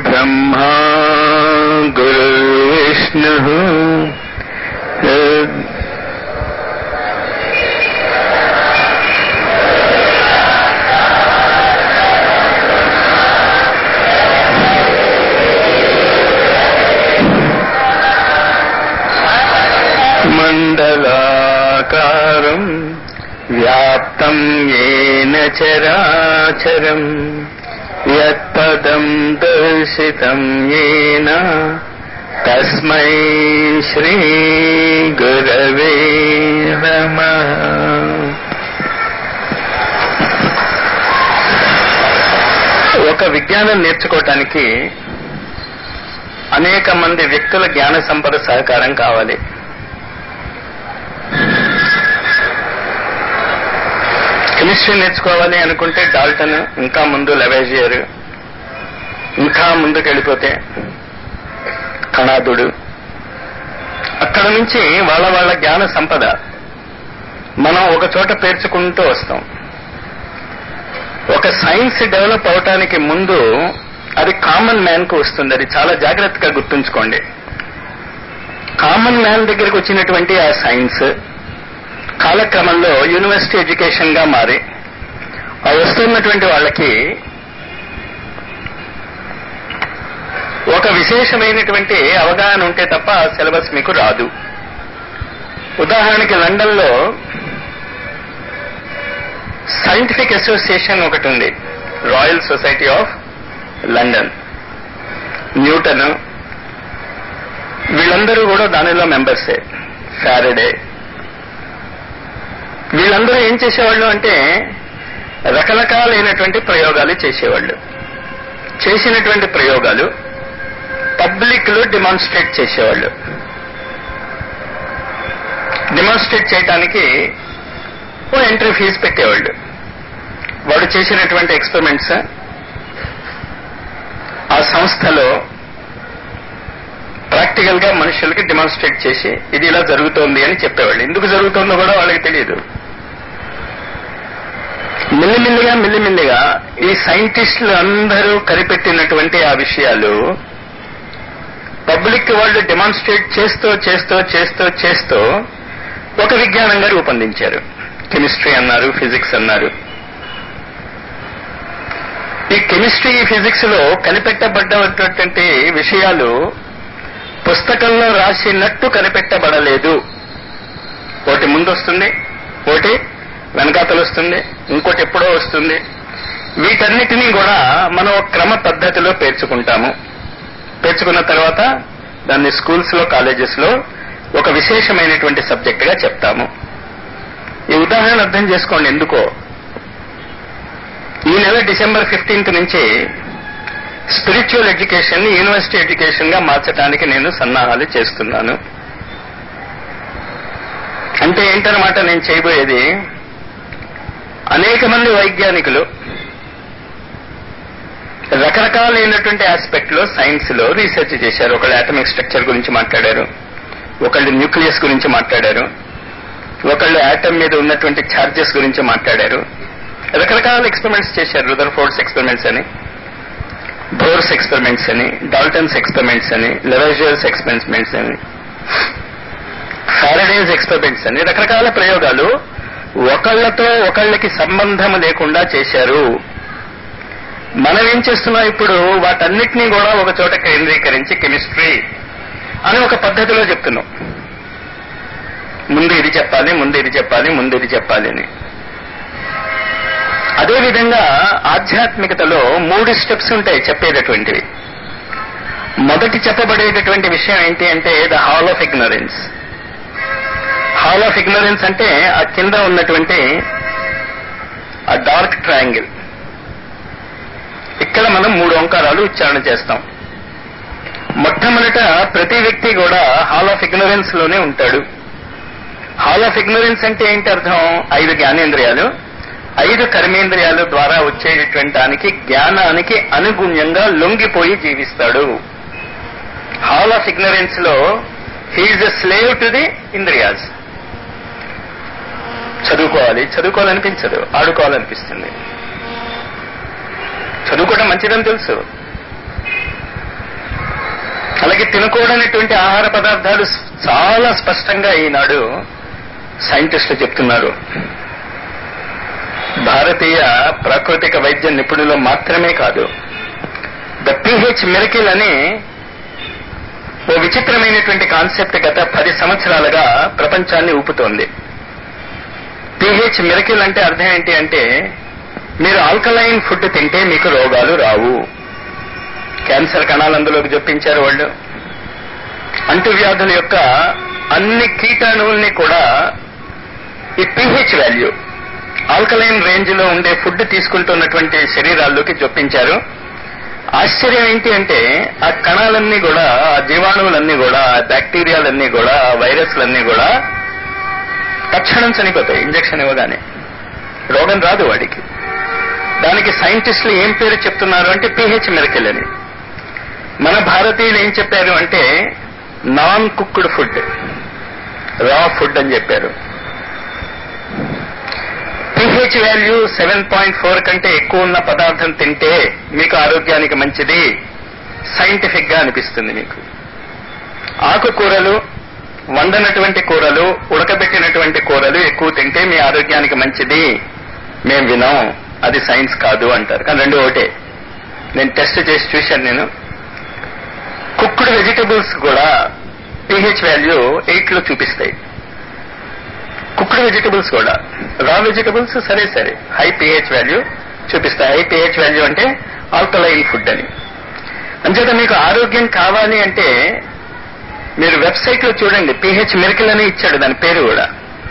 गुरुर्ब्रह्मा गुरुर्विष्णुः मंडलाकारं व्याप्तं येन चराचरम् यत्पदं दर्शितं येन तस्मै श्री गुरवे नमः। ఒక విజ్ఞానం నేర్చుకోవటానికి అనేక మంది వ్యక్తుల జ్ఞాన సంపద సహకారం కావాలి. కెమిస్ట్రీ నేర్చుకోవాలి అనుకుంటే డాల్టన్, ఇంకా ముందు లెవేజియర్, ఇంకా ముందుకు వెళ్ళిపోతే కణాదుడు, అక్కడ నుంచి వాళ్ళ జ్ఞాన సంపద మనం ఒక చోట పేర్చుకుంటూ వస్తాం. ఒక సైన్స్ డెవలప్ అవటానికి ముందు అది కామన్ మ్యాన్ కు వస్తుంది. అది చాలా జాగ్రత్తగా గుర్తుంచుకోండి. కామన్ మ్యాన్ దగ్గరికి వచ్చినటువంటి ఆ సైన్స్ కాలక్రమంలో యూనివర్సిటీ ఎడ్యుకేషన్ గా మారి ఆ వస్తున్నటువంటి వాళ్ళకి ఒక విశేషమైనటువంటి అవగాహన ఉంటే తప్ప ఆ సిలబస్ మీకు రాదు. ఉదాహరణకి లండన్ లో సైంటిఫిక్ అసోసియేషన్ ఒకటి ఉంది, Royal Society of London. Newton వీళ్ళందరూ కూడా దానిలో మెంబర్సే. ఫారడే వీళ్ళందరూ ఏం చేసేవాళ్ళు అంటే రకరకాలైనటువంటి ప్రయోగాలు చేసేవాళ్ళు. చేసినటువంటి ప్రయోగాలు పబ్లిక్ లో డిమాన్స్ట్రేట్ చేసేవాళ్ళు. డిమాన్స్ట్రేట్ చేయడానికి ఓ ఎంట్రీ ఫీజు పెట్టేవాళ్ళు. వాడు చేసినటువంటి ఎక్స్పెరిమెంట్స్ ఆ సంస్థలో ప్రాక్టికల్ గా మనుషులకి డిమాన్స్ట్రేట్ చేసి ఇది ఇలా జరుగుతోంది అని చెప్పేవాళ్ళు. ఎందుకు జరుగుతుందో కూడా వాళ్ళకి తెలియదు. మెల్లిమెల్లిగా ఈ సైంటిస్టులు అందరూ కనిపెట్టినటువంటి ఆ విషయాలు పబ్లిక్ వాళ్ళు డిమాన్స్ట్రేట్ చేస్తూ ఒక విజ్ఞానంగా రూపొందించారు. కెమిస్ట్రీ అన్నారు, ఫిజిక్స్ అన్నారు. ఈ కెమిస్ట్రీ, ఫిజిక్స్ లో కనిపెట్టబడ్డటువంటి విషయాలు పుస్తకంలో రాసినట్టు కనిపెట్టబడలేదు. ఒకటి ముందు వస్తుంది, ఒకటి వెనకాతలు వస్తుంది, ఇంకోటి ఎప్పుడో వస్తుంది. వీటన్నిటినీ కూడా మనం క్రమ పద్ధతిలో పేర్చుకుంటాము. పేర్చుకున్న తర్వాత దాన్ని స్కూల్స్ లో, కాలేజెస్ లో ఒక విశేషమైనటువంటి సబ్జెక్ట్ గా చెప్తాము. ఈ ఉదాహరణ అర్థం చేసుకోండి. ఎందుకో ఈ నెల డిసెంబర్ 15th నుంచి స్పిరిచువల్ ఎడ్యుకేషన్ ని యూనివర్సిటీ ఎడ్యుకేషన్ గా మార్చడానికి నేను సన్నాహాలు చేస్తున్నాను. అంటే ఏంటన్నమాట నేను చేయబోయేది? అనేక మంది వైజ్ఞానికులు రకరకాలైనటువంటి ఆస్పెక్ట్ లో సైన్స్ లో రీసెర్చ్ చేశారు. ఒకళ్ళు ఆటమిక్ స్ట్రక్చర్ గురించి మాట్లాడారు, ఒకళ్ళు న్యూక్లియస్ గురించి మాట్లాడారు, ఒకళ్ళు ఆటమ్ మీద ఉన్నటువంటి ఛార్జెస్ గురించి మాట్లాడారు. రకరకాల ఎక్స్పెరిమెంట్స్ చేశారు. రుదర్ఫోర్డ్స్ ఎక్స్పెరిమెంట్స్ అని, బోర్స్ ఎక్స్పెరిమెంట్స్ అని, డాల్టన్స్ ఎక్స్పెరిమెంట్స్ అని, లెవేజియర్స్ ఎక్స్పెరిమెంట్స్ అని, ఫారడేస్ ఎక్స్పెరిమెంట్స్ అని రకరకాల ప్రయోగాలు ఒకళ్ళతో ఒకళ్ళకి సంబంధం లేకుండా చేశారు. మనం ఏం చేస్తున్నాం ఇప్పుడు? వాటన్నిటినీ కూడా ఒక చోట కేంద్రీకరించి కెమిస్ట్రీ అని ఒక పద్ధతిలో చెప్తున్నాం. ముందు ఇది చెప్పాలి, ముందు ఇది చెప్పాలి, ముందు ఇది చెప్పాలి అని. అదేవిధంగా ఆధ్యాత్మికతలో 3 స్టెప్స్ ఉంటాయి చెప్పేటటువంటివి. మొదటి చెప్పబడేటటువంటి విషయం ఏంటి అంటే the hall of ignorance. Hall of ignorance అంటే ఆ కింద ఉన్నటువంటి ఆ డార్క్ ట్రయాంగిల్. ఇక్కడ మనం 3 ఓంకారాలు ఉచ్చారణ చేస్తాం. మొట్టమొదట ప్రతి వ్యక్తి కూడా హాల్ ఆఫ్ ఇగ్నరెన్స్ లోనే ఉంటాడు. హాల్ ఆఫ్ ఇగ్నరెన్స్ అంటే ఏంటి అర్థం? 5 జ్ఞానేంద్రియాలు, 5 కర్మేంద్రియాల ద్వారా వచ్చేటటువంటి దానికి జ్ఞానానికి అనుగుణ్యంగా లొంగిపోయి జీవిస్తాడు. హాల్ ఆఫ్ ఇగ్నరెన్స్ లో he is a slave to the ఇంద్రియాస్. చదువుకోవాలనిపించదు, ఆడుకోవాలనిపిస్తుంది. చదువుకోవడం మంచిదని తెలుసు, మనకి తినకూడనటువంటి ఆహార పదార్థాలు చాలా స్పష్టంగా ఈనాడు సైంటిస్టులు చెప్తున్నారు. భారతీయ ప్రాకృతిక వైద్య నిపుణులు మాత్రమే కాదు, ద పిహెచ్ మిరకిల్ అని ఓ విచిత్రమైనటువంటి కాన్సెప్ట్ గత 10 సంవత్సరాలుగా ప్రపంచాన్ని ఊపుతోంది. పిహెచ్ మిరకిల్ అంటే అర్థం ఏంటి అంటే, మీరు ఆల్కలైన్ ఫుడ్ తింటే మీకు రోగాలు రావు. క్యాన్సర్ కణాలు అందులోకి జొప్పించారు వాళ్ళు. అంటువ్యాధుల యొక్క అన్ని కీటాణువుల్ని కూడా ఈ పిహెచ్ వాల్యూ ఆల్కలైన్ రేంజ్ లో ఉండే ఫుడ్ తీసుకుంటున్నటువంటి శరీరాల్లోకి జొప్పించారు. ఆశ్చర్యం ఏంటి అంటే, ఆ కణాలన్నీ కూడా, ఆ జీవాణువులన్నీ కూడా, ఆ బ్యాక్టీరియాలన్నీ కూడా, ఆ వైరస్లన్నీ కూడా తక్షణం చనిపోతాయి ఇంజక్షన్ ఇవ్వగానే. రోగం రాదు వాడికి. దానికి సైంటిస్టులు ఏం పేరు చెప్తున్నారు అంటే పిహెచ్ మిరకిల్ అని. మన భారతీయులు ఏం చెప్పారు అంటే non cooked food, raw food అని చెప్పారు. పిహెచ్ వాల్యూ 7.4 కంటే ఎక్కువ ఉన్న పదార్థం తింటే మీకు ఆరోగ్యానికి మంచిది సైంటిఫిక్ గా అనిపిస్తుంది మీకు. ఆకుకూరలు, వండనటువంటి కూరలు, ఉడకబెట్టినటువంటి కూరలు ఎక్కువ తింటే మీ ఆరోగ్యానికి మంచిది మేం వినాం, అది సైన్స్ కాదు అంటారు. కానీ రెండు ఒకటే. నేను టెస్ట్ చేసి చూశాను. నేను కుక్డ్ వెజిటబుల్స్ కూడా పిహెచ్ వాల్యూ 8 లో చూపిస్తాయి. కుక్డ్ వెజిటబుల్స్ కూడా, రా వెజిటబుల్స్ సరే హై పిహెచ్ వాల్యూ చూపిస్తాయి. హై పిహెచ్ వాల్యూ అంటే ఆల్కలైన్ ఫుడ్ అని. అంచేత మీకు ఆరోగ్యం కావాలి అంటే మీరు వెబ్సైట్ లో చూడండి, పిహెచ్ మిరకిల్ అని ఇచ్చాడు దాని పేరు కూడా.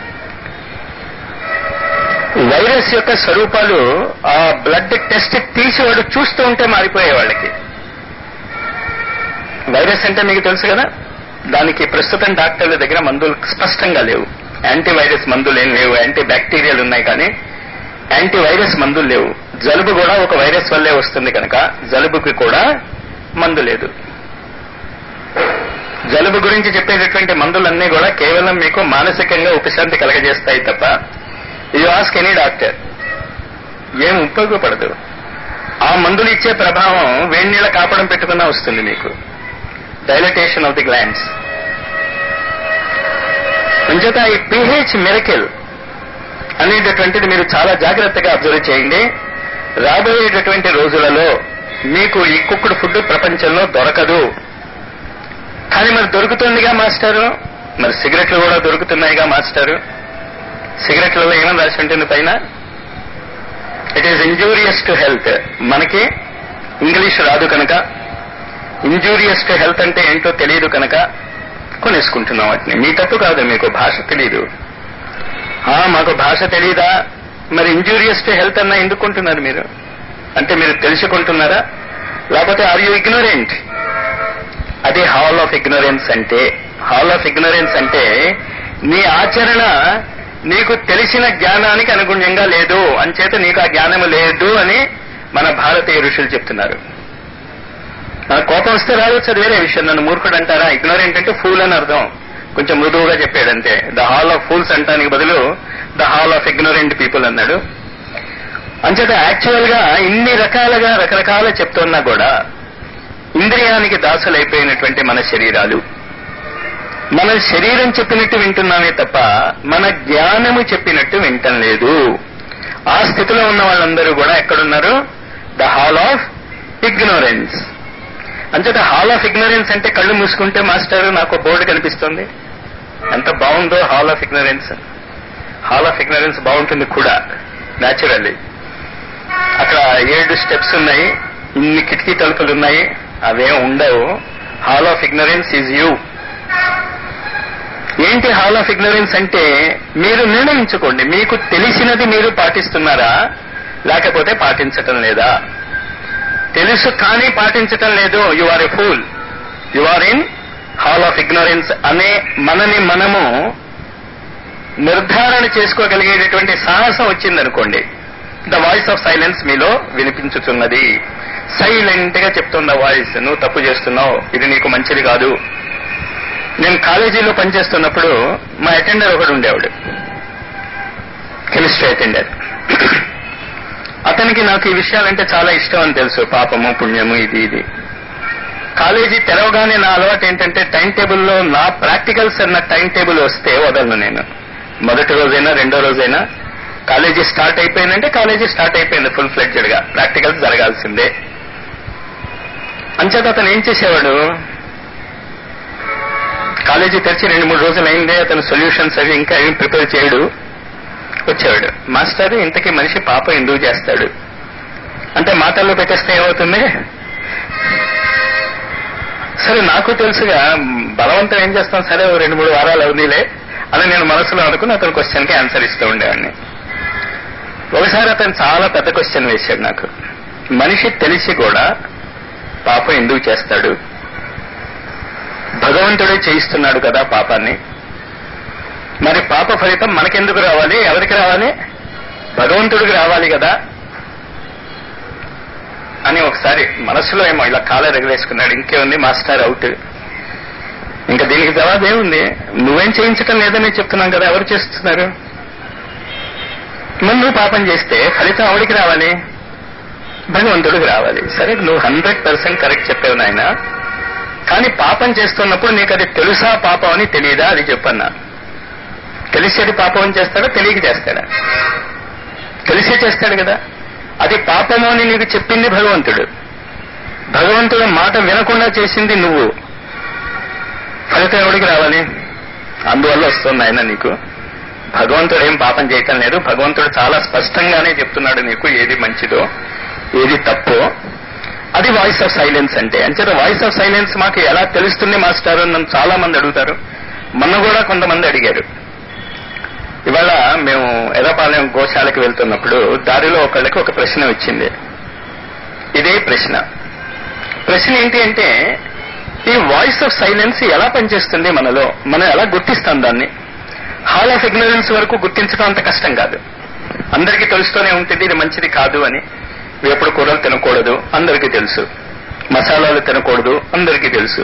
వైరస్ యొక్క స్వరూపాలు ఆ బ్లడ్ టెస్ట్ తీసి వాడు చూస్తూ ఉంటే మారిపోయే వాళ్ళకి. వైరస్ అంటే మీకు తెలుసు కదా, దానికి ప్రస్తుతం డాక్టర్ల దగ్గర మందులు స్పష్టంగా లేవు. యాంటీవైరస్ మందులు ఏం లేవు. యాంటీ బ్యాక్టీరియల్ ఉన్నాయి కానీ యాంటీవైరస్ మందులు లేవు. జలుబు కూడా ఒక వైరస్ వల్లే వస్తుంది కనుక జలుబుకి కూడా మందు లేదు. జలుబు గురించి చెప్పేటటువంటి మందులన్నీ కూడా కేవలం మీకు మానసికంగా ఉపశాంతి కలగజేస్తాయి తప్ప, యు ఆస్క్ ఎనీ డాక్టర్, ఏం ఉపయోగపడదు. ఆ మందులు ఇచ్చే ప్రభావం వేడి నీళ్ళ కాపడం పెట్టుకున్నా వస్తుంది మీకు. Dilatation of the glands. అంచేత ఈ పిహెచ్ మిరకిల్ అనేటటువంటిది మీరు చాలా జాగ్రత్తగా అబ్జర్వ్ చేయండి. రాబోయేటటువంటి రోజులలో మీకు ఈ కుక్డ్ ఫుడ్ ప్రపంచంలో దొరకదు. కానీ మరి దొరుకుతుందిగా మాస్టారు, మరి సిగరెట్లు కూడా దొరుకుతున్నాయిగా మాస్టారు. సిగరెట్లలో ఏమని రాసి ఉంటుంది పైన? It is injurious to health. మనకి ఇంగ్లీష్ రాదు కనుక, ఇంజూరియస్ టు హెల్త్ అంటే ఏంటో తెలియదు కనుక కొనేసుకుంటున్నాం వాటిని. మీ తప్పు కాదు, మీకు భాష తెలీదు. మాకు భాష తెలీదా? మరి ఇంజూరియస్ టు హెల్త్ అన్నా ఎందుకు కొంటున్నారు మీరు? అంటే మీరు తెలుసుకుంటున్నారా, లేకపోతే ఆర్ యూ ఇగ్నోరెంట్? అది హాల్ ఆఫ్ ఇగ్నోరెన్స్ అంటే. హాల్ ఆఫ్ ఇగ్నోరెన్స్ అంటే నీ ఆచరణ నీకు తెలిసిన జ్ఞానానికి అనుగుణ్యంగా లేదు, అంచేత నీకు ఆ జ్ఞానము లేదు అని మన భారతీయ ఋషులు చెప్తున్నారు. నాకు కోపం వస్తే రావచ్చు, అది వేరే విషయం. నన్ను మూర్ఖుడు అంటారా? ఇగ్నోరెంట్ అంటే ఫూల్ అని అర్థం. కొంచెం మృదువుగా చెప్పాడంతే. ద హాల్ ఆఫ్ ఫూల్స్ అంటానికి బదులు the hall of ignorant people అన్నాడు. అంచేత యాక్చువల్ గా ఇన్ని రకాలుగా రకరకాల చెప్తున్నా కూడా ఇంద్రియానికి దాసులైపోయినటువంటి మన శరీరాలు, మన శరీరం చెప్పినట్టు వింటున్నామే తప్ప మన జ్ఞానము చెప్పినట్టు వింటం లేదు. ఆ స్థితిలో ఉన్న వాళ్ళందరూ కూడా ఎక్కడున్నారు? The hall of ignorance. అంచేత హాల్ ఆఫ్ ఇగ్నోరెన్స్ అంటే కళ్ళు మూసుకుంటే మాస్టర్ నాకు బోర్డు కనిపిస్తుంది. ఎంత బాగుందో hall of ignorance. Hall of ignorance బాగుంటుంది కూడా న్యాచురల్లీ. అక్కడ 7 స్టెప్స్ ఉన్నాయి, ఇన్ని కిటికీ తలుపులు ఉన్నాయి, అవేం ఉండవు. Hall of ignorance is you. ఏంటి హాల్ ఆఫ్ ఇగ్నోరెన్స్ అంటే? మీరు నిర్ణయించుకోండి, మీకు తెలిసినది మీరు పాటిస్తున్నారా లేకపోతే పాటించటం లేదా? తెలుసు కానీ పాటించటం లేదు, you are a fool, you are in hall of ignorance అనే మనని మనము నిర్ధారణ చేసుకోగలిగేటటువంటి సాహసం వచ్చిందనుకోండి, ద వాయిస్ ఆఫ్ సైలెన్స్ మీలో వినిపించుతున్నది. సైలెంట్ గా చెప్తున్న వాయిస్, నువ్వు తప్పు చేస్తున్నావు, ఇది నీకు మంచిది కాదు. నేను కాలేజీలో పనిచేస్తున్నప్పుడు మా అటెండర్ ఒకడు ఉండేవాడు, కెమిస్ట్రీ అటెండర్. అతనికి నాకు ఈ విషయాలంటే చాలా ఇష్టం అని తెలుసు, పాపము పుణ్యము ఇది. కాలేజీ తెరవగానే నా అలవాటు ఏంటంటే టైం టేబుల్లో నా ప్రాక్టికల్స్ అన్న టైం టేబుల్ వస్తే వదలను నేను. మొదటి రోజైనా రెండో రోజైనా కాలేజీ స్టార్ట్ అయిపోయిందంటే కాలేజీ స్టార్ట్ అయిపోయింది ఫుల్ ఫ్లెడ్జెడ్ గా, ప్రాక్టికల్స్ జరగాల్సిందే. అంచేత అతను ఏం చేసేవాడు, కాలేజీ తెరిచి 2-3 రోజులు అయిందే అతను సొల్యూషన్స్ అవి ఇంకా ఏం ప్రిపేర్ చేయడు, వచ్చేవాడు. మాస్టర్ ఇంతకీ మనిషి పాపం ఎందుకు చేస్తాడు అంటే మాటల్లో పెట్టేస్తే ఏమవుతుంది, సరే నాకు తెలుసుగా బలవంతం ఏం చేస్తాం, సరే 2-3 వారాలు అవునీలే అని నేను మనసులో అనుకుని అతను క్వశ్చన్కి ఆన్సర్ ఇస్తూ ఉండేవాడిని. ఒకసారి అతను చాలా పెద్ద క్వశ్చన్ వేశాడు నాకు. మనిషి తెలిసి కూడా పాపం ఎందుకు చేస్తాడు, భగవంతుడే చేయిస్తున్నాడు కదా పాపాన్ని, మరి పాప ఫలితం మనకెందుకు రావాలి, ఎవరికి రావాలి, భగవంతుడికి రావాలి కదా అని ఒకసారి మనసులో ఏమో ఇలా కాలర్ ఎగరేసుకున్నాడు. ఇంకేముంది మాస్టర్ అవుట్, ఇంకా దీనికి జవాబు ఏముంది, నువ్వేం చేయించటం లేదని చెప్తున్నాం కదా, ఎవరు చేస్తున్నారు, మరి నువ్వు పాపం చేస్తే ఫలితం ఎవరికి రావాలి, భగవంతుడికి రావాలి. సరే నువ్వు 100% కరెక్ట్ చెప్పావు నాయన, కానీ పాపం చేస్తున్నప్పుడు నీకు అది తెలుసా పాపం అని తెలియదా అది చెప్పన్నా. తెలిసేది పాపం అని చేస్తాడా, తెలియక చేస్తాడా, తెలిసే చేస్తాడు కదా. అది పాపము అని నీకు చెప్పింది భగవంతుడు, భగవంతుడు మాట వినకుండా చేసింది నువ్వు, ఫలితం ఎవరికి రావాలి, అందువల్ల వస్తుంది ఆయన నీకు. భగవంతుడు ఏం పాపం చేయటం లేదు, భగవంతుడు చాలా స్పష్టంగానే చెప్తున్నాడు నీకు ఏది మంచిదో ఏది తప్పో. అది వాయిస్ ఆఫ్ సైలెన్స్ అంటే. అంచేత వాయిస్ ఆఫ్ సైలెన్స్ మాకు ఎలా తెలుస్తుంది మాస్టర్ అని నన్ను చాలా మంది అడుగుతారు. మొన్న కూడా కొంతమంది అడిగారు. ఇవాళ మేము ఎర్రపాలెం గోశాలకు వెళ్తున్నప్పుడు దారిలో ఒకళ్ళకి ఒక ప్రశ్న వచ్చింది. ఇదే ప్రశ్న ఏంటి అంటే, ఈ వాయిస్ ఆఫ్ సైలెన్స్ ఎలా పనిచేస్తుంది మనలో, మనం ఎలా గుర్తిస్తాం దాన్ని. హాల్ ఆఫ్ ఇగ్నరెన్స్ వరకు గుర్తించడం అంత కష్టం కాదు, అందరికీ తెలుస్తూనే ఉంటుంది ఇది మంచిది కాదు అని. వేపుడు కూరలు తినకూడదు అందరికీ తెలుసు, మసాలాలు తినకూడదు అందరికీ తెలుసు,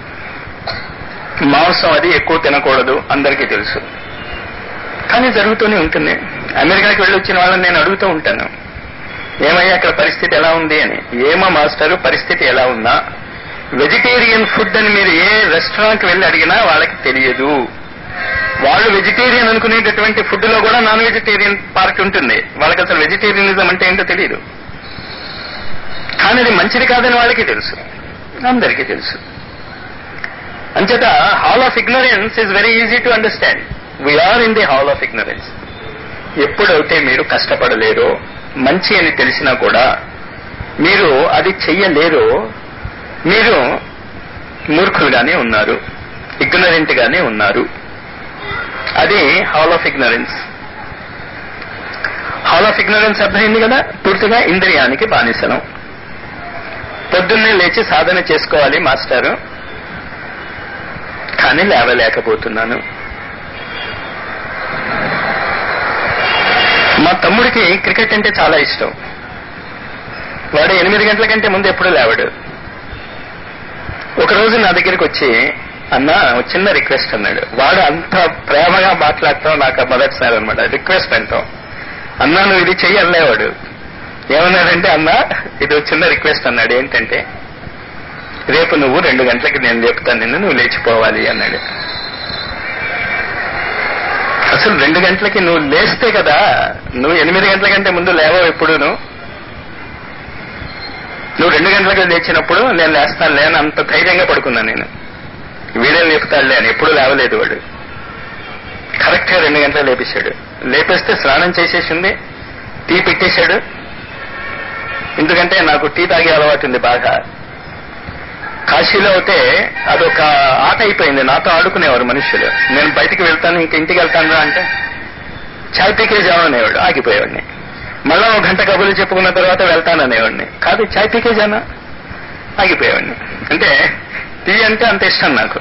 మాంసం అది ఎక్కువ తినకూడదు అందరికీ తెలుసు, కానీ జరుగుతూనే ఉంటుంది. అమెరికాకి వెళ్ళి వచ్చిన వాళ్ళని నేను అడుగుతూ ఉంటాను, ఏమయ్యా అక్కడ పరిస్థితి ఎలా ఉంది అని. ఏమో మాస్టారు పరిస్థితి ఎలా ఉన్నా వెజిటేరియన్ ఫుడ్ అని మీరు ఏ రెస్టారెంట్కి వెళ్ళి అడిగినా వాళ్ళకి తెలియదు. వాళ్ళు వెజిటేరియన్ అనుకునేటటువంటి ఫుడ్ లో కూడా నాన్ వెజిటేరియన్ పార్ట్ ఉంటుంది, వాళ్ళకి అసలు వెజిటేరియనిజం అంటే ఏంటో తెలియదు. కానీ అది మంచిది కాదని వాళ్ళకి తెలుసు, అందరికీ తెలుసు. అంచేత hall of ignorance is very easy to understand. We are in the hall of ignorance. ఎప్పుడైతే మీరు కష్టపడలేరో, మంచి అని తెలిసినా కూడా మీరు అది చెయ్యలేరో, మీరు మూర్ఖులుగానే ఉన్నారు, ఇగ్నరెంట్ గానే ఉన్నారు. అది hall of ignorance. Hall of ignorance అర్థమైంది కదా, పూర్తిగా ఇంద్రియానికి బానిసనం. పొద్దున్నే లేచి సాధన చేసుకోవాలి మాస్టారు, కానీ లేవలేకపోతున్నాను. మా తమ్ముడికి క్రికెట్ అంటే చాలా ఇష్టం. వాడు 8 గంటల కంటే ముందు ఎప్పుడూ లేవడు. ఒకరోజు నా దగ్గరికి వచ్చి, అన్నా చిన్న రిక్వెస్ట్ అన్నాడు. వాడు అంత ప్రేమగా మాట్లాడతాం నాకు మొదటిసారి అనమాట. రిక్వెస్ట్ అంటాం, అన్నా నువ్వు ఇది చెయ్యి అల్లేవాడు. ఏమన్నాడంటే, అన్నా ఇది చిన్న రిక్వెస్ట్ అన్నాడు. ఏంటంటే, రేపు నువ్వు 2 గంటలకి నేను లేపుతాను నిన్ను, నువ్వు లేచిపోవాలి అన్నాడు. అసలు 2 గంటలకి నువ్వు లేస్తే కదా, నువ్వు 8 గంటల కంటే ముందు లేవవు ఎప్పుడు. నువ్వు 2 గంటలకు లేచినప్పుడు నేను లేస్తాను లేని అంత ధైర్యంగా పడుకున్నాను నేను. వీడే లేపుతాడులే అని ఎప్పుడు లేవలేదు వాడు. కరెక్ట్ గా 2 గంటలకు లేపేశాడు. లేపేస్తే స్నానం చేసేసింది, టీ పెట్టేశాడు. ఎందుకంటే నాకు టీ తాగే అలవాటు ఉంది బాగా. కాశీలో అయితే అదొక ఆట అయిపోయింది, నాతో ఆడుకునేవారు మనుషులు. నేను బయటికి వెళ్తాను, ఇంక ఇంటికి వెళ్తాను అంటే చాయ్ పీకే జాను అనేవాడు, ఆగిపోయేవాడిని. మళ్ళా 1 గంట కబుర్లు చెప్పుకున్న తర్వాత వెళ్తాననేవాడిని, కాదు చాయ్ పీకే జానా, ఆగిపోయేవాడిని. అంటే టీ అంటే అంత ఇష్టం నాకు.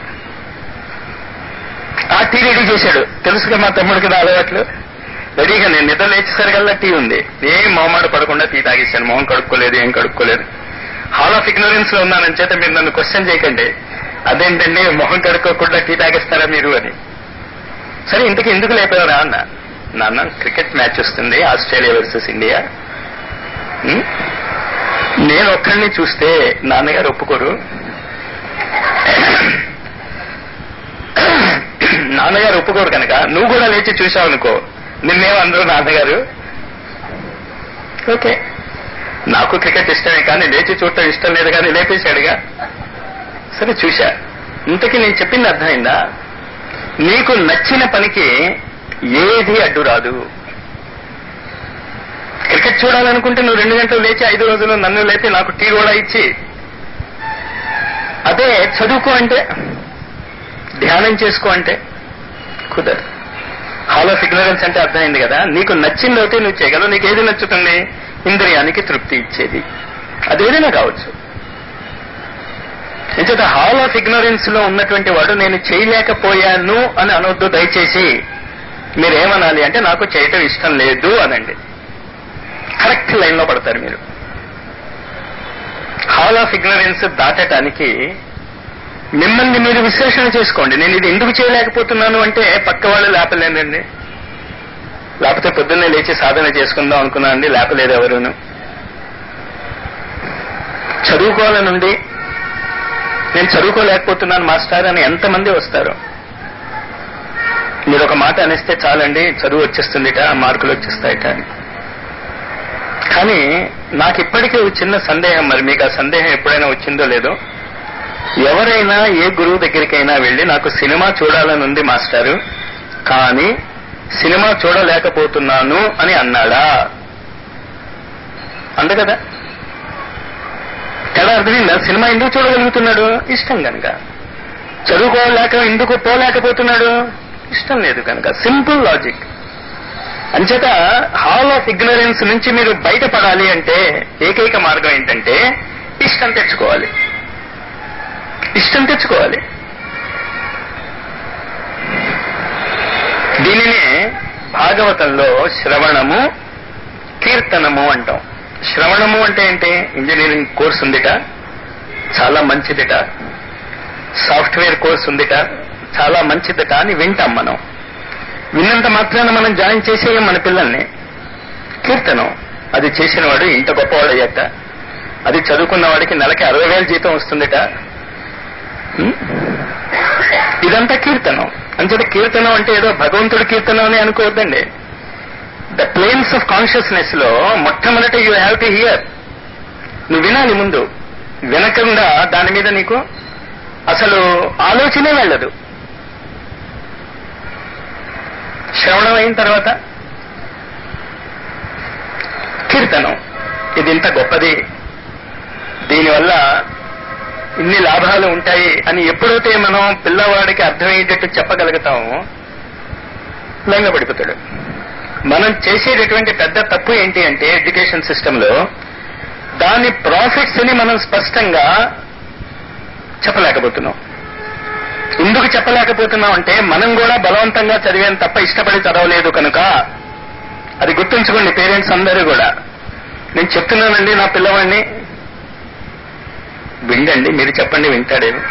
ఆ టీ రెడీ చేశాడు. తెలుసుగా మా తమ్ముడికి నా అలవాట్లు. రెడీగా నేను నిద్ర లేచేసరికల్లా టీ ఉంది. ఏం మొహమాట పడకుండా టీ తాగేశాను. మొహం కడుక్కోలేదు, ఏం కడుక్కోలేదు. హాల్ ఆఫ్ ఇగ్నోరెన్స్ లో ఉన్నానని చేత మీరు నన్ను క్వశ్చన్ చేయకండి, అదేంటండి మొహం కడుక్కోకుండా టీ తాగేస్తారా మీరు అని. సరే ఇంతకీ ఎందుకు లేపారా అన్న. నాన్న క్రికెట్ మ్యాచ్ వస్తుంది, ఆస్ట్రేలియా వర్సెస్ ఇండియా. నేను ఒక్కడిని చూస్తే నాన్నగారు ఒప్పుకోరు, నువ్వు కూడా లేచి చూసావు అనుకో, నిన్నేమో అందరూ నాన్నగారు. ఓకే, నాకు క్రికెట్ ఇష్టమే కానీ లేచి చూడటం ఇష్టం లేదు, కానీ లేపేశాడుగా, సరే చూశా. ఇంతకీ నేను చెప్పింది అర్థమైందా? నీకు నచ్చిన పనికి ఏది అడ్డు రాదు. క్రికెట్ చూడాలనుకుంటే నువ్వు 2 గంటలు లేచి 5 రోజులు నన్ను లేపి నాకు టీ కూడా ఇచ్చి, అదే చదువుకో అంటే, ధ్యానం చేసుకో అంటే కుదరదు. హాల్ ఆఫ్ ఇగ్నరెన్స్ అంటే అర్థమైంది కదా. నీకు నచ్చింది అయితే నువ్వు చేయగలవు. నీకు ఏది నచ్చుతుంది? ఇంద్రియానికి తృప్తి ఇచ్చేది, అదేదైనా కావచ్చు. ఇంచేత హాల్ ఆఫ్ ఇగ్నరెన్స్ లో ఉన్నటువంటి వాడు నేను చేయలేకపోయాను అని అనొద్దు దయచేసి. మీరేమనాలి అంటే నాకు చేయటం ఇష్టం లేదు అనండి. కరెక్ట్ లైన్ లో పడతారు మీరు. హాల్ ఆఫ్ ఇగ్నరెన్స్ దాటటానికి మిమ్మల్ని మీరు విశ్లేషణ చేసుకోండి. నేను ఇది ఎందుకు చేయలేకపోతున్నాను అంటే పక్క వాళ్ళు లేపలేదండి, లేకపోతే పొద్దున్నే లేచి సాధన చేసుకుందాం అనుకున్నానండి, లేపలేదు ఎవరును. చదువుకోవాలనుండి నేను చదువుకోలేకపోతున్నాను మాస్టర్ అని ఎంతమంది వస్తారు. మీరు ఒక మాట అనిస్తే చాలండి చదువు వచ్చేస్తుందిట, మార్కులు వచ్చేస్తాయిట అని. కానీ నాకు ఇప్పటికీ ఒక చిన్న సందేహం, మరి మీకు ఆ సందేహం ఎప్పుడైనా వచ్చిందో లేదో. ఎవరైనా ఏ గురువు దగ్గరికైనా వెళ్ళి నాకు సినిమా చూడాలని ఉంది మాస్టారు, కానీ సినిమా చూడలేకపోతున్నాను అని అన్నాడా? అంద కదా. తేడా అర్థమైందా? సినిమా ఎందుకు చూడగలుగుతున్నాడు? ఇష్టం కనుక. చదువుకోలేక ఎందుకు పోలేకపోతున్నాడు? ఇష్టం లేదు కనుక. Simple logic. అంచేత హాల్ ఆఫ్ ఇగ్నరెన్స్ నుంచి మీరు బయటపడాలి అంటే ఏకైక మార్గం ఏంటంటే ఇష్టం తెచ్చుకోవాలి. ఇష్టం తెచ్చుకోవాలి. దీనినే భాగవతంలో శ్రవణము, కీర్తనము అంటాం. శ్రవణము అంటే ఏంటి? ఇంజనీరింగ్ కోర్స్ ఉందిట, చాలా మంచిదిట. సాఫ్ట్వేర్ కోర్స్ ఉందిట, చాలా మంచిదిట అని వింటాం మనం. విన్నంత మాత్రాన మనం జాయిన్ చేసేయం మన పిల్లల్ని. కీర్తనం, అది చేసిన వాడు ఇంత గొప్పవాడు అయ్యట, అది చదువుకున్న వాడికి నెలకి 60,000 జీతం వస్తుందిట. ఇదంతా కీర్తనం. అంచేత కీర్తనం అంటే ఏదో భగవంతుడి కీర్తనం అని అనుకోవద్దండి. ద ప్లేన్స్ ఆఫ్ కాన్షియస్నెస్ లో మొట్టమొదట యూ హ్యావ్ టు హియర్. నువ్వు వినాలి ముందు. వినకుండా దాని మీద నీకు అసలు ఆలోచనే వెళ్ళదు. శ్రవణం అయిన తర్వాత కీర్తనం, ఇది ఇంత గొప్పది, దీనివల్ల ఇన్ని లాభాలు ఉంటాయి అని ఎప్పుడైతే మనం పిల్లవాడికి అర్థమయ్యేటట్టు చెప్పగలుగుతామో లైంగపడిపోతాడు. మనం చేసేటటువంటి పెద్ద తప్పు ఏంటి అంటే ఎడ్యుకేషన్ సిస్టంలో దాని ప్రాఫిట్స్ ని మనం స్పష్టంగా చెప్పలేకపోతున్నాం. ఎందుకు చెప్పలేకపోతున్నాం అంటే మనం కూడా బలవంతంగా చదివాం తప్ప ఇష్టపడి చదవలేదు కనుక. అది గుర్తుంచుకోండి పేరెంట్స్ అందరూ కూడా. నేను చెప్తున్నానండి నా పిల్లవాడిని, విండండి, మీరు చెప్పండి వింటాడేమో.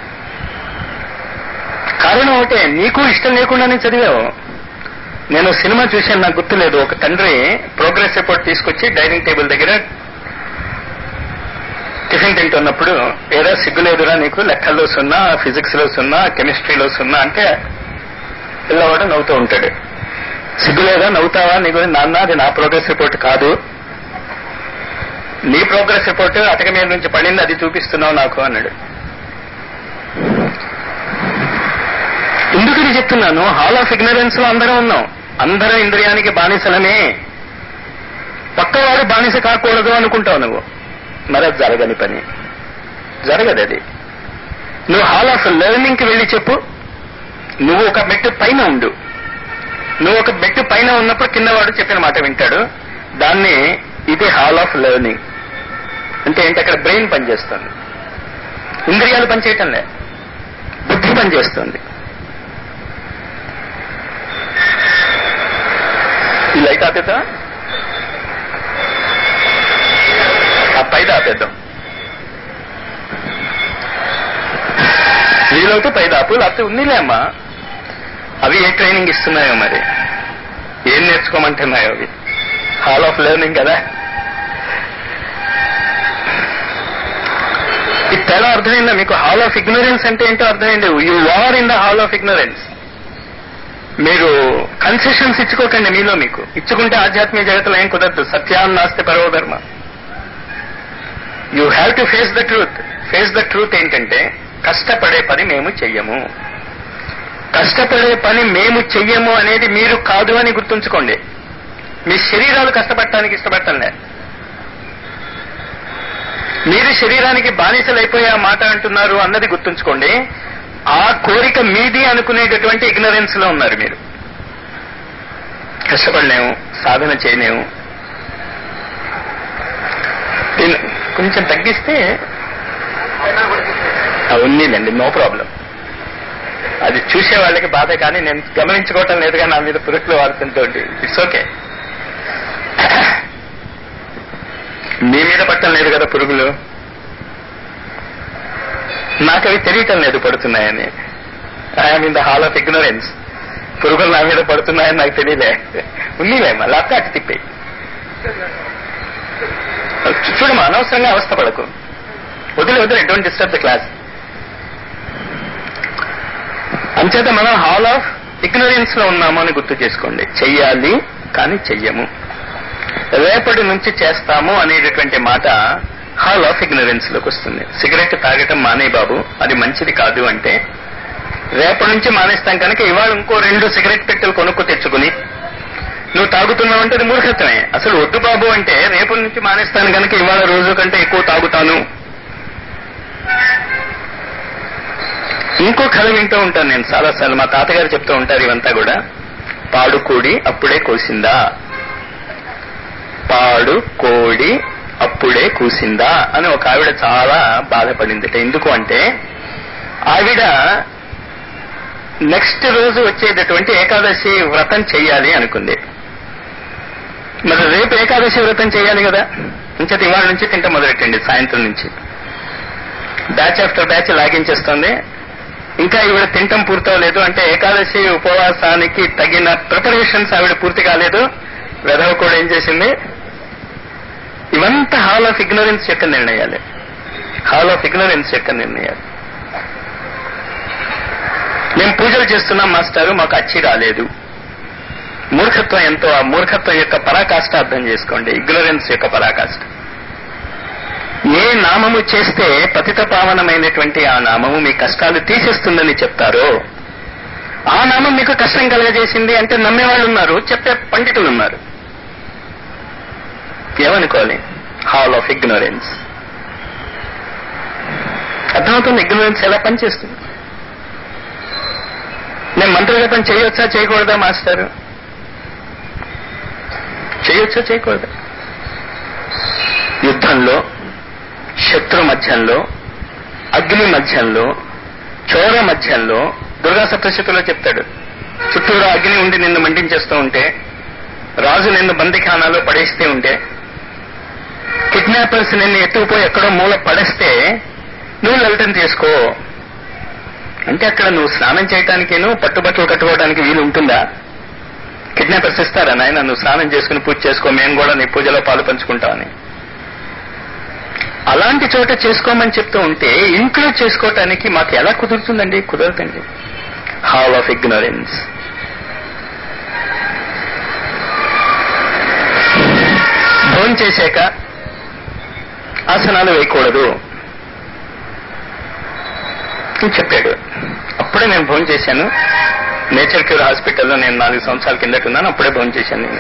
కారణం ఒకటే, నీకు ఇష్టం లేకుండానే చదివావు. నేను సినిమా చూశాను, నాకు గుర్తులేదు. ఒక తండ్రి ప్రోగ్రెస్ రిపోర్ట్ తీసుకొచ్చి డైనింగ్ టేబుల్ దగ్గర టిఫిన్ తింటున్నప్పుడు, ఏదో సిగ్గులేదురా నీకు, లెక్కల్లో 0, ఫిజిక్స్ లో 0, కెమిస్ట్రీలో 0 అంటే పిల్లవాడు నవ్వుతూ ఉంటాడు. సిగ్గులేదా, నవ్వుతావా? నీకు నాన్న అది నా ప్రోగ్రెస్ రిపోర్ట్ కాదు, నీ ప్రోగ్రెస్ రిపోర్ట్ అటక మీద నుంచి పడింది, అది చూపిస్తున్నావు నాకు అన్నాడు. ఎందుకు ఇది చెప్తున్నాను? హాల్ ఆఫ్ ఇగ్నరెన్స్ లో అందరం ఉన్నాం. అందరం ఇంద్రియానికి బానిసలమే. పక్కవాడు బానిస కాకూడదు అనుకుంటావు నువ్వు, మరి అది జరగని పని, జరగదు అది. నువ్వు హాల్ ఆఫ్ లెర్నింగ్ కి వెళ్ళి చెప్పు. నువ్వు ఒక మెట్టు పైన ఉండు. నువ్వు ఒక మెట్టు పైన ఉన్నప్పుడు కిందవాడు చెప్పిన మాట వింటాడు. దాన్ని ఇది హాల్ ఆఫ్ లెర్నింగ్ అంటే ఏంటి? అక్కడ బ్రెయిన్ పనిచేస్తుంది, ఇంద్రియాలు పనిచేయటంలే, బుద్ధి పనిచేస్తుంది. ఈ లైట్ ఆపేద్దాం, ఆ పైద ఆపేద్దాం. వీలవుతూ పైద ఆపు, లేకపోతే ఉన్నీలే అమ్మా. అవి ఏ ట్రైనింగ్ ఇస్తున్నాయో, మరి ఏం నేర్చుకోమంటున్నాయో అవి. హాల్ ఆఫ్ లెర్నింగ్ కదా. ఈ తేడా అర్థమైందా మీకు? హాల్ ఆఫ్ ఇగ్నరెన్స్ అంటే ఏంటో అర్థమైంది. You are in the hall of ignorance. మీరు కన్సెషన్స్ ఇచ్చుకోకండి మీలో మీకు. ఇచ్చుకుంటే ఆధ్యాత్మిక జగత్తులో ఏం కుదరదు. సత్యాన్నాస్తి పరోధర్మ. You have to face the truth. Face the truth ఏంటంటే కష్టపడే పని మేము చెయ్యము. కష్టపడే పని మేము చెయ్యము అనేది మీరు కాదు అని గుర్తుంచుకోండి. మీ శరీరాలు కష్టపడటానికి ఇష్టపడటంలే. మీరు శరీరానికి బానిసలైపోయి ఆ మాట అంటున్నారు అన్నది గుర్తుంచుకోండి. ఆ కోరిక మీది అనుకునేటటువంటి ఇగ్నరెన్స్ లో ఉన్నారు మీరు. కష్టపడలేము, సాధన చేయలేము. కొంచెం తగ్గిస్తే ఉన్నీలండి, నో ప్రాబ్లం. అది చూసే వాళ్ళకి బాధ, కానీ నేను గమనించుకోవటం లేదుగా నా మీద పురుట్లు వాడుతుంటో. It's okay. మీ మీద పట్టడం లేదు కదా పురుగులు. నాకు అవి తెలియటం లేదు పడుతున్నాయని. I'm in the hall of ignorance. పురుగులు నా మీద పడుతున్నాయని నాకు తెలియలే. ఉన్నీలే మళ్ళీ అటు తిప్పి చూడమా. అనవసరంగా అవస్థ పడకు. వదిలే డోంట్ డిస్టర్బ్ ద క్లాస్. అంచేత మనం హాల్ ఆఫ్ ఇగ్నోరెన్స్ లో ఉన్నాము అని గుర్తు చేసుకోండి. చెయ్యాలి కానీ చెయ్యము. రేపటి నుంచి చేస్తాము అనేటటువంటి మాట హాల్ ఆఫ్ ఇగ్నరెన్స్ లోకి వస్తుంది. సిగరెట్ తాగటం మానే బాబు, అది మంచిది కాదు అంటే రేపటి నుంచి మానేస్తాం కనుక ఇవాళ ఇంకో 2 సిగరెట్ పెట్టెలు కొనుక్కు తెచ్చుకుని నువ్వు తాగుతున్నావు అంటే అది మూర్ఖత్వమే. అసలు వద్దు బాబు అంటే రేపటి నుంచి మానేస్తాను కనుక ఇవాళ రోజు కంటే ఎక్కువ తాగుతాను. ఇంకో కథ వింటూ ఉంటాను నేను చాలాసార్లు. మా తాతగారు చెప్తూ ఉంటారు ఇవంతా కూడా. పాడు కోడి అప్పుడే కోసిందా, పాడు కోడి అప్పుడే కూసిందా అని ఒక ఆవిడ చాలా బాధపడింది. ఎందుకు అంటే ఆవిడ నెక్స్ట్ రోజు వచ్చేటటువంటి ఏకాదశి వ్రతం చెయ్యాలి అనుకుంది. మరి రేపు ఏకాదశి వ్రతం చేయాలి కదా. ఇంచేత ఇవాళ నుంచి తింట మొదలెట్టండి. సాయంత్రం నుంచి బ్యాచ్ ఆఫ్టర్ బ్యాచ్ లాగించేస్తుంది. ఇంకా ఈవిడ తింటం పూర్తవలేదు అంటే ఏకాదశి ఉపవాసానికి తగిన ప్రిపరేషన్స్ ఆవిడ పూర్తి కాలేదు. వెధవ కూడా ఏం చేసింది. ఇవంతా హాల్ ఆఫ్ ఇగ్నోరెన్స్ యొక్క నిర్ణయాలే. హాల్ ఆఫ్ ఇగ్నోరెన్స్ యొక్క నిర్ణయాలు. మేము పూజలు చేస్తున్నాం మాస్టారు, మాకు అచ్చి రాలేదు. మూర్ఖత్వం ఎంతో. ఆ మూర్ఖత్వం యొక్క పరాకాష్ట అర్థం చేసుకోండి. ఇగ్నోరెన్స్ యొక్క పరాకాష్ట. ఏ నామము చేస్తే పతిత పావనమైనటువంటి ఆ నామము మీ కష్టాలు తీసేస్తుందని చెప్తారో ఆ నామం మీకు కష్టం కలగజేసింది అంటే నమ్మేవాళ్ళు ఉన్నారు, చెప్పే పండితులు ఉన్నారు. ఏమనుకోవాలి? Hall of ignorance. అర్థమవుతుంది ఇగ్నోరెన్స్ ఎలా పనిచేస్తుంది. నేను మంత్రజపం చేయొచ్చా చేయకూడదా మాస్టారు? చేయొచ్చా చేయకూడదా? యుద్ధంలో, శత్రు మధ్యంలో, అగ్ని మధ్యంలో, చోర మధ్యంలో దుర్గా సప్తశతిలో చెప్తాడు. చుట్టూరా అగ్ని ఉండి నిన్ను మండించేస్తూ ఉంటే, రాజు నిన్ను బందిఖానాలో పడేస్తే ఉంటే, కిడ్నాపర్స్ నిన్ను ఎత్తుకుపోయి ఎక్కడో మూల పడేస్తే నువ్వు లలితం చేసుకో అంటే అక్కడ నువ్వు స్నానం చేయటానికేను పట్టుబట్టలు కట్టుకోవడానికి వీలు ఉంటుందా? కిడ్నాపర్స్ ఇస్తారా నాయన నువ్వు స్నానం చేసుకుని పూజ చేసుకో, మేము కూడా నీ పూజలో పాలు పంచుకుంటామని? అలాంటి చోట చేసుకోమని చెప్తూ ఉంటే ఇంట్లో చేసుకోవటానికి మాకు ఎలా కుదురుతుందండి? కుదరదండి. Hall of ignorance. భోజనం చేశాక ఆసనాలు వేయకూడదు చెప్పాడు. అప్పుడే నేను భోజనం చేశాను. నేచర్ క్యూర్ హాస్పిటల్లో నేను 4 సంవత్సరాల కిందట ఉన్నాను. అప్పుడే భోజనం చేశాను నేను.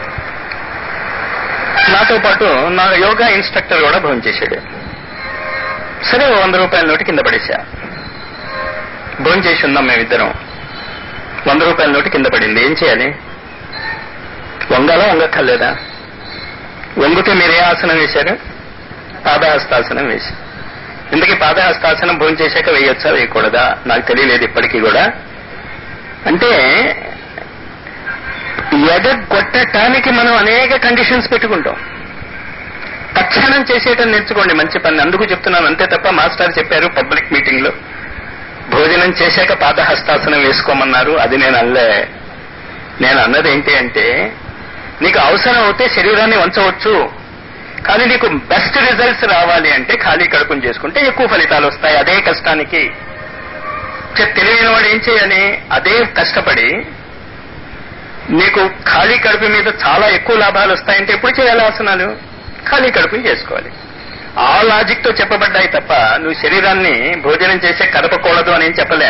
నాతో పాటు నా యోగా ఇన్స్ట్రక్టర్ కూడా భోజనం చేశాడు. సరే 100 రూపాయల నోటు కింద పడేశా. భోజనం చేసి ఉన్నాం మేమిద్దరం. 100 రూపాయల నోటు కింద పడింది. ఏం చేయాలి? వంగాలా వంగక్కర్లేదా? వంగితే మీరే ఆసనం వేశారు? పాదహస్తాసనం వేశారు. ఇందుకే పాదహస్తాసనం భోజనం చేశాక వేయొచ్చా వేయకూడదా నాకు తెలియలేదు ఇప్పటికీ కూడా. అంటే ఎగగొట్టడానికి మనం అనేక కండిషన్స్ పెట్టుకుంటాం. తక్షణం చేసేయటం నేర్చుకోండి, మంచి పని. అందుకు చెప్తున్నాను అంతే తప్ప మాస్టర్ చెప్పారు పబ్లిక్ మీటింగ్ లో భోజనం చేశాక పాదహస్తాసనం వేసుకోమన్నారు. అది నేను అనలే. నేను అన్నది ఏంటి అంటే నీకు అవసరం అవుతే శరీరాన్ని వంచవచ్చు, కానీ నీకు బెస్ట్ రిజల్ట్స్ రావాలి అంటే ఖాళీ కడుపుని చేసుకుంటే ఎక్కువ ఫలితాలు వస్తాయి. అదే కష్టానికి తెలివైన వాడు ఏం చేయాలి? అదే కష్టపడి నీకు ఖాళీ కడుపు మీద చాలా ఎక్కువ లాభాలు వస్తాయంటే ఎప్పుడు చేయాలి ఆసనాలు? ఖాళీ కడుపుని చేసుకోవాలి. ఆ లాజిక్ తో చెప్పబడ్డాయి తప్ప నువ్వు శరీరాన్ని భోజనం చేసే కదపకూడదు అని ఏం చెప్పలే.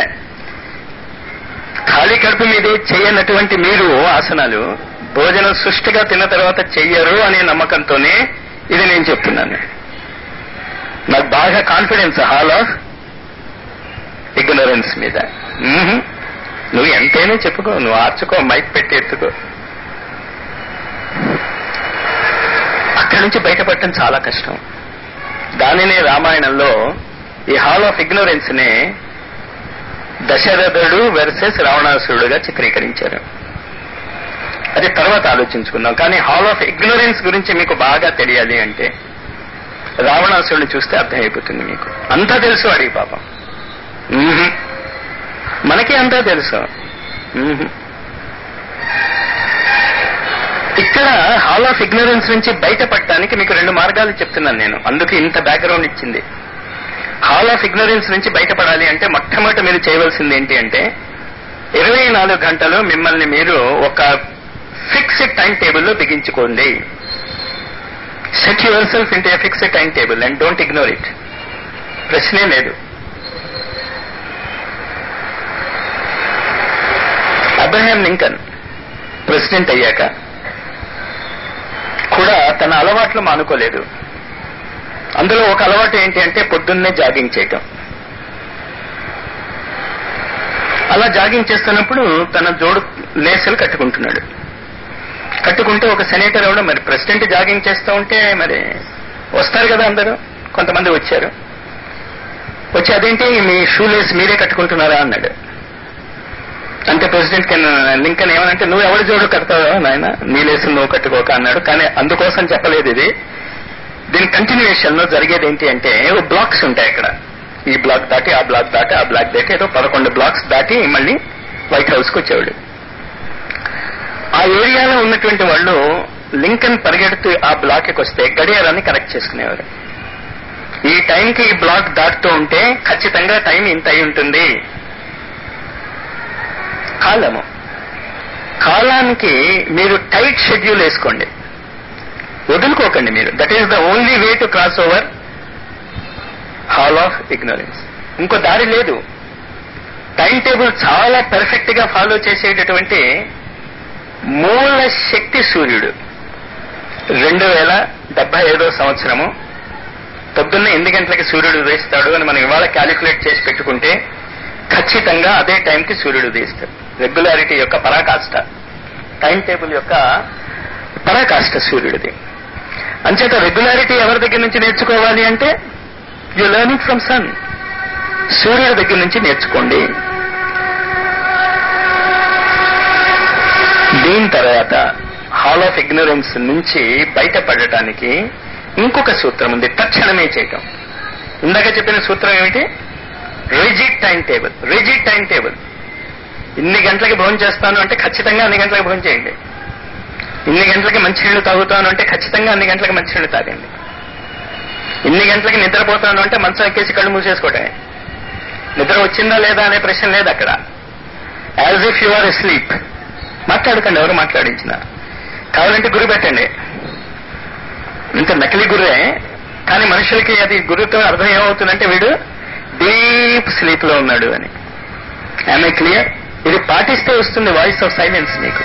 ఖాళీ కడుపు మీదే చేయనటువంటి మీరు ఆసనాలు భోజనం సుష్టిగా తిన్న తర్వాత చెయ్యరు అనే నమ్మకంతోనే ఇది నేను చెప్తున్నాను. నాకు బాగా కాన్ఫిడెన్స్ హాల్ ఆఫ్ ఇగ్నరెన్స్ మీద. నువ్వు ఎంతైనా చెప్పుకో, నువ్వు ఆర్చుకో, మైక్ పెట్టి ఎత్తుకో. అక్కడి నుంచి బయటపడటం చాలా కష్టం. దానినే రామాయణంలో ఈ హాల్ ఆఫ్ ఇగ్నోరెన్స్ నే దశరథుడు వర్సెస్ రావణాసురుడుగా చిత్రీకరించారు. అది తర్వాత ఆలోచించుకుందాం. కానీ హాల్ ఆఫ్ ఇగ్నోరెన్స్ గురించి మీకు బాగా తెలియాలి అంటే రావణాసురుడిని చూస్తే అర్థమైపోతుంది మీకు. అంతా తెలుసు వాడికి పాపం. మనకి అంతా తెలుసు. ఇక్కడ హాల్ ఆఫ్ ఇగ్నోరెన్స్ నుంచి బయటపడటానికి మీకు 2 మార్గాలు చెప్తున్నాను నేను. అందుకే ఇంత బ్యాక్గ్రౌండ్ ఇచ్చింది. హాల్ ఆఫ్ ఇగ్నోరెన్స్ నుంచి బయటపడాలి అంటే మొట్టమొదటి మీరు చేయవలసింది ఏంటి అంటే 24 గంటలు మిమ్మల్ని మీరు ఒక ఫిక్స్డ్ టైం టేబుల్లో బిగించుకోండి. Set yourself into a fixed time table and don't ignore it. ప్రశ్నే లేదు. అబ్రహాం లింకన్ ప్రెసిడెంట్ అయ్యాక కూడా తన అలవాట్లు మానుకోలేదు. అందులో ఒక అలవాటు ఏంటి అంటే పొద్దున్నే జాగింగ్ చేయటం. అలా జాగింగ్ చేస్తున్నప్పుడు తన జోడు లేసులు కట్టుకుంటున్నాడు. కట్టుకుంటే ఒక సెనేటర్ ఎవడో మరి ప్రెసిడెంట్ జాగింగ్ చేస్తూ ఉంటే మరి వస్తారు కదా అందరూ. కొంతమంది వచ్చారు. వచ్చి అదేంటి మీ షూ లేస్ మీరే కట్టుకుంటున్నారా అన్నాడు. అంటే ప్రెసిడెంట్ లింకన్ ఏమనంటే నువ్వు ఎవరి జోడు కడతావో నాయన, నీ లేసులు నువ్వు కట్టుకోక అన్నాడు. కానీ అందుకోసం చెప్పలేదు ఇది. దీని కంటిన్యూయేషన్ లో జరిగేది ఏంటి అంటే బ్లాక్స్ ఉంటాయి ఇక్కడ. ఈ బ్లాక్ దాటి ఆ బ్లాక్ దాటి ఆ బ్లాక్ దాటి ఏదో 11 బ్లాక్స్ దాటి మళ్ళీ వైట్ హౌస్ కు వచ్చేవాడు. ఆ ఏరియాలో ఉన్నటువంటి వాళ్ళు లింకన్ పరిగెడుతూ ఆ బ్లాక్ కి వస్తే గడియారాన్ని కరెక్ట్ చేసుకునేవారు. ఈ టైంకి ఈ బ్లాక్ దాటుతూ ఉంటే ఖచ్చితంగా టైం ఇంత అయి ఉంటుంది. కాలానికి మీరు టైట్ షెడ్యూల్ వేసుకోండి, వదులుకోకండి మీరు. That is the only way to cross over hall of ignorance. ఇంకో దారి లేదు. టైం టేబుల్ చాలా పర్ఫెక్ట్ గా ఫాలో చేసేటటువంటి మూల శక్తి సూర్యుడు. 2075 సంవత్సరము పొద్దున్నే 8 గంటలకి సూర్యుడు ఉదయిస్తాడు అని మనం ఇవాళ క్యాలిక్యులేట్ చేసి పెట్టుకుంటే ఖచ్చితంగా అదే టైంకి సూర్యుడు ఉదయిస్తాడు. రెగ్యులారిటీ యొక్క పరాకాష్ట, టైం టేబుల్ యొక్క పరాకాష్ట సూర్యుడిది. అంచేత రెగ్యులారిటీ ఎవరి దగ్గర నుంచి నేర్చుకోవాలి అంటే యు లెర్నింగ్ ఫ్రమ్ సన్. సూర్యుడి దగ్గర నుంచి నేర్చుకోండి. దీని తర్వాత హాల్ ఆఫ్ ఇగ్నోరెన్స్ నుంచి బయటపడటానికి ఇంకొక సూత్రం ఉంది, తక్షణమే చేయటం. ఇందాక చెప్పిన సూత్రం ఏమిటి? Rigid time table. Rigid time table. ఇన్ని గంటలకి భోజనం చేస్తాను అంటే ఖచ్చితంగా అన్ని గంటలకు భోజనం చేయండి. ఇన్ని గంటలకి మంచినీళ్లు తాగుతాను అంటే ఖచ్చితంగా అన్ని గంటలకి మంచినీళ్లు తాగండి. ఇన్ని గంటలకి నిద్రపోతాను అంటే మంచం ఎక్కేసి కళ్ళు మూసేసుకోవటమే. నిద్ర వచ్చిందా లేదా అనే ప్రశ్న లేదు అక్కడ. As if you are sleep. మాట్లాడకండి, ఎవరు మాట్లాడించినా. కావాలంటే గురి పెట్టండి. ఇంత నకిలీ గురే, కానీ మనుషులకి అది గురుతో అర్థం ఏమవుతుందంటే వీడు డీప్ స్లీప్ లో ఉన్నాడు అని. I clear? ఇది పాటిస్తే వస్తుంది వాయిస్ ఆఫ్ సైలెన్స్ మీకు.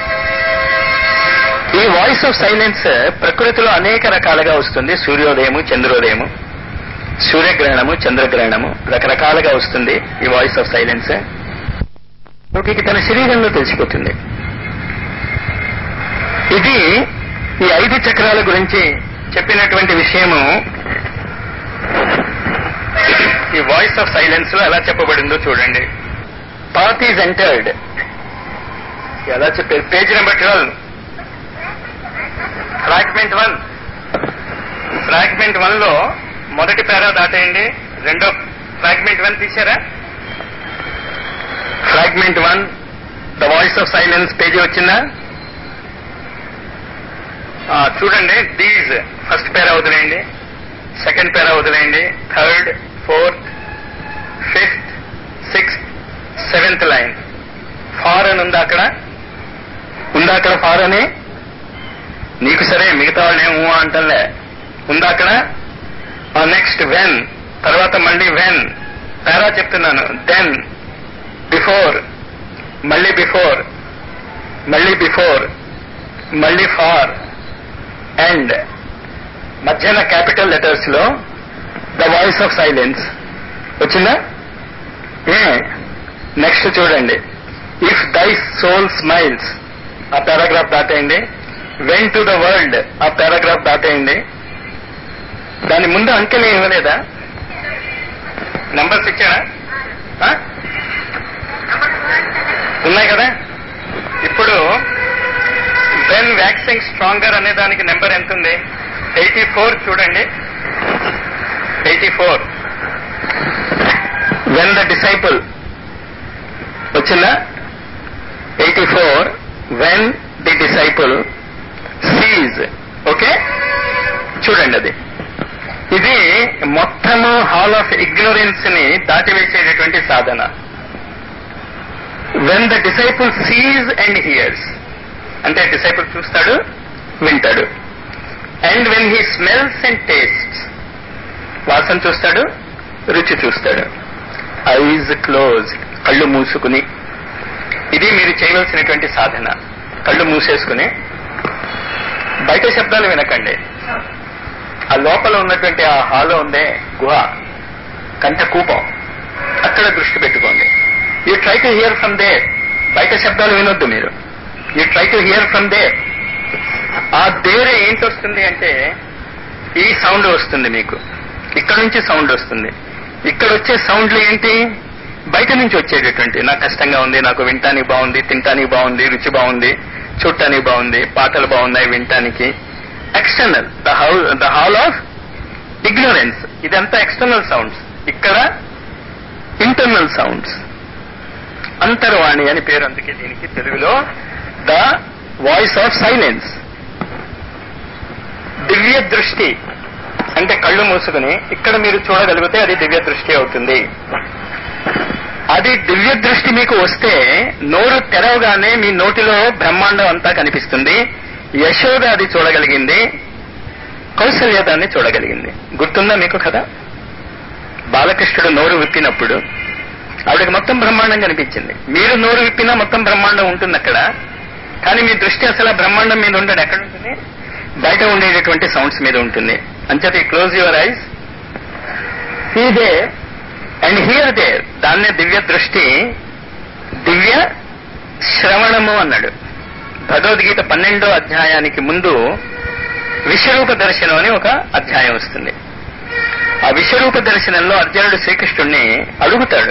ఈ వాయిస్ ఆఫ్ సైలెన్స్ ప్రకృతిలో అనేక రకాలుగా వస్తుంది. సూర్యోదయము, చంద్రోదయము, సూర్యగ్రహణము, చంద్రగ్రహణము, రకరకాలుగా వస్తుంది ఈ వాయిస్ ఆఫ్ సైలెన్స్. ఒకరికి తన శరీరంలో తెలిసిపోతుంది. ఇది ఈ 5 చక్రాల గురించి చెప్పినటువంటి విషయము ఈ వాయిస్ ఆఫ్ సైలెన్స్ లో ఎలా చెప్పబడిందో చూడండి. Path is entered. ఎలా చెప్పారు? Page number 12, fragment 1. ఫ్రాగ్మెంట్ 1 లో మొదటి పేరా దాటేయండి. రెండో ఫ్రాగ్మెంట్ 1 తీశారా? Fragment 1 the voice of silence page వచ్చిందా? చూడండి. దీస్ ఫస్ట్ పేరా వదిలేయండి, సెకండ్ పేరా వదిలేయండి, third, fourth, fifth, 6th, 7th line. Far అని ఉందా అక్కడ? ఉందా అక్కడ ఫార్ అని? నీకు సరే, మిగతా వాళ్ళు ఏమో అంటలే. ఉందా అక్కడ? నెక్స్ట్ వెన్, తర్వాత మళ్ళీ వెన్, పేరా చెప్తున్నాను. దెన్, బిఫోర్, మళ్ళీ బిఫోర్, మళ్ళీ బిఫోర్, మళ్ళీ ఫార్, అండ్ మధ్యన క్యాపిటల్ లెటర్స్ లో ద వాయిస్ ఆఫ్ సైలెన్స్ వచ్చిందా? నెక్స్ట్ చూడండి, ఇఫ్ దై సోల్ స్మైల్స్, ఆ పారాగ్రాఫ్ దాటేయండి. వెన్ టు ద వరల్డ్, ఆ పారాగ్రాఫ్ దాటేయండి. దాని ముందు అంకెలు ఇవ్వలేదా? నంబర్స్ ఇచ్చాడా? ఉన్నాయి కదా. ఇప్పుడు వెన్ వ్యాక్సింగ్ స్ట్రాంగర్ అనే దానికి నెంబర్ ఎంత ఉంది? 84 చూడండి. 84. వెన్ ద డిసైపుల్ వచ్చిందా? 84. When the disciple sees. Okay, చూడండి అది. ఇది మొత్తము హాల్ ఆఫ్ ఇగ్నోరెన్స్ ని దాటివేసేటటువంటి సాధన. When the disciple sees and hears అంటే డిసైపుల్ చూస్తాడు, వింటాడు. And when he smells and tastes, వాసన చూస్తాడు, రుచి చూస్తాడు. ఐజ్ క్లోజ్, కళ్ళు మూసుకుని. ఇది మీరు చేయవలసినటువంటి సాధన. కళ్ళు మూసేసుకుని బయట శబ్దాలు వినకండి. ఆ లోపల ఉన్నటువంటి ఆ హాలో ఉందే గుహ, కంట కూపం, అక్కడ దృష్టి పెట్టుకోండి. You try to hear from there. బయట శబ్దాలు వినొద్దు మీరు. You try to hear from there. ఆ దేర్ ఏంటొస్తుంది అంటే ఈ సౌండ్ వస్తుంది మీకు. ఇక్కడ నుంచి సౌండ్ వస్తుంది. ఇక్కడ వచ్చే సౌండ్లు ఏంటి? బయట నుంచి వచ్చేటటువంటి, నాకు కష్టంగా ఉంది, నాకు వినటానికి బాగుంది, తినటానికి బాగుంది, రుచి బాగుంది, చూడటానికి బాగుంది, పాటలు బాగున్నాయి వినటానికి. External, the hall of ignorance. ఇదంతా ఎక్స్టర్నల్ సౌండ్స్. ఇక్కడ ఇంటర్నల్ సౌండ్స్, అంతర్వాణి అని పేరు. అందుకే దీనికి తెలుగులో ద వాయిస్ ఆఫ్ సైలెన్స్. దివ్య దృష్టి అంటే కళ్ళు మూసుకుని ఇక్కడ మీరు చూడగలిగితే అది దివ్య దృష్టి అవుతుంది. అది దివ్య దృష్టి మీకు వస్తే నోరు తెరవగానే మీ నోటిలో బ్రహ్మాండం అంతా కనిపిస్తుంది. యశోద అది చూడగలిగింది, కౌసల్య దాన్ని చూడగలిగింది. గుర్తుందా మీకు కదా? బాలకృష్ణుడు నోరు విప్పినప్పుడు ఆవిడకి మొత్తం బ్రహ్మాండం కనిపించింది. మీరు నోరు విప్పినా మొత్తం బ్రహ్మాండం ఉంటుంది అక్కడ. కానీ మీ దృష్టి అసలు బ్రహ్మాండం మీద ఉండదు. ఎక్కడ ఉంటుంది? బయట ఉండేటటువంటి సౌండ్స్ మీద ఉంటుంది. అంచేత close your eyes, see there and hear there. దాన్నే దివ్య దృష్టి, దివ్య శ్రవణము అన్నాడు. భగవద్గీత 12వ అధ్యాయానికి ముందు విశ్వరూప దర్శనం అని ఒక అధ్యాయం వస్తుంది. ఆ విశ్వరూప దర్శనంలో అర్జునుడు శ్రీకృష్ణుణ్ణి అడుగుతాడు,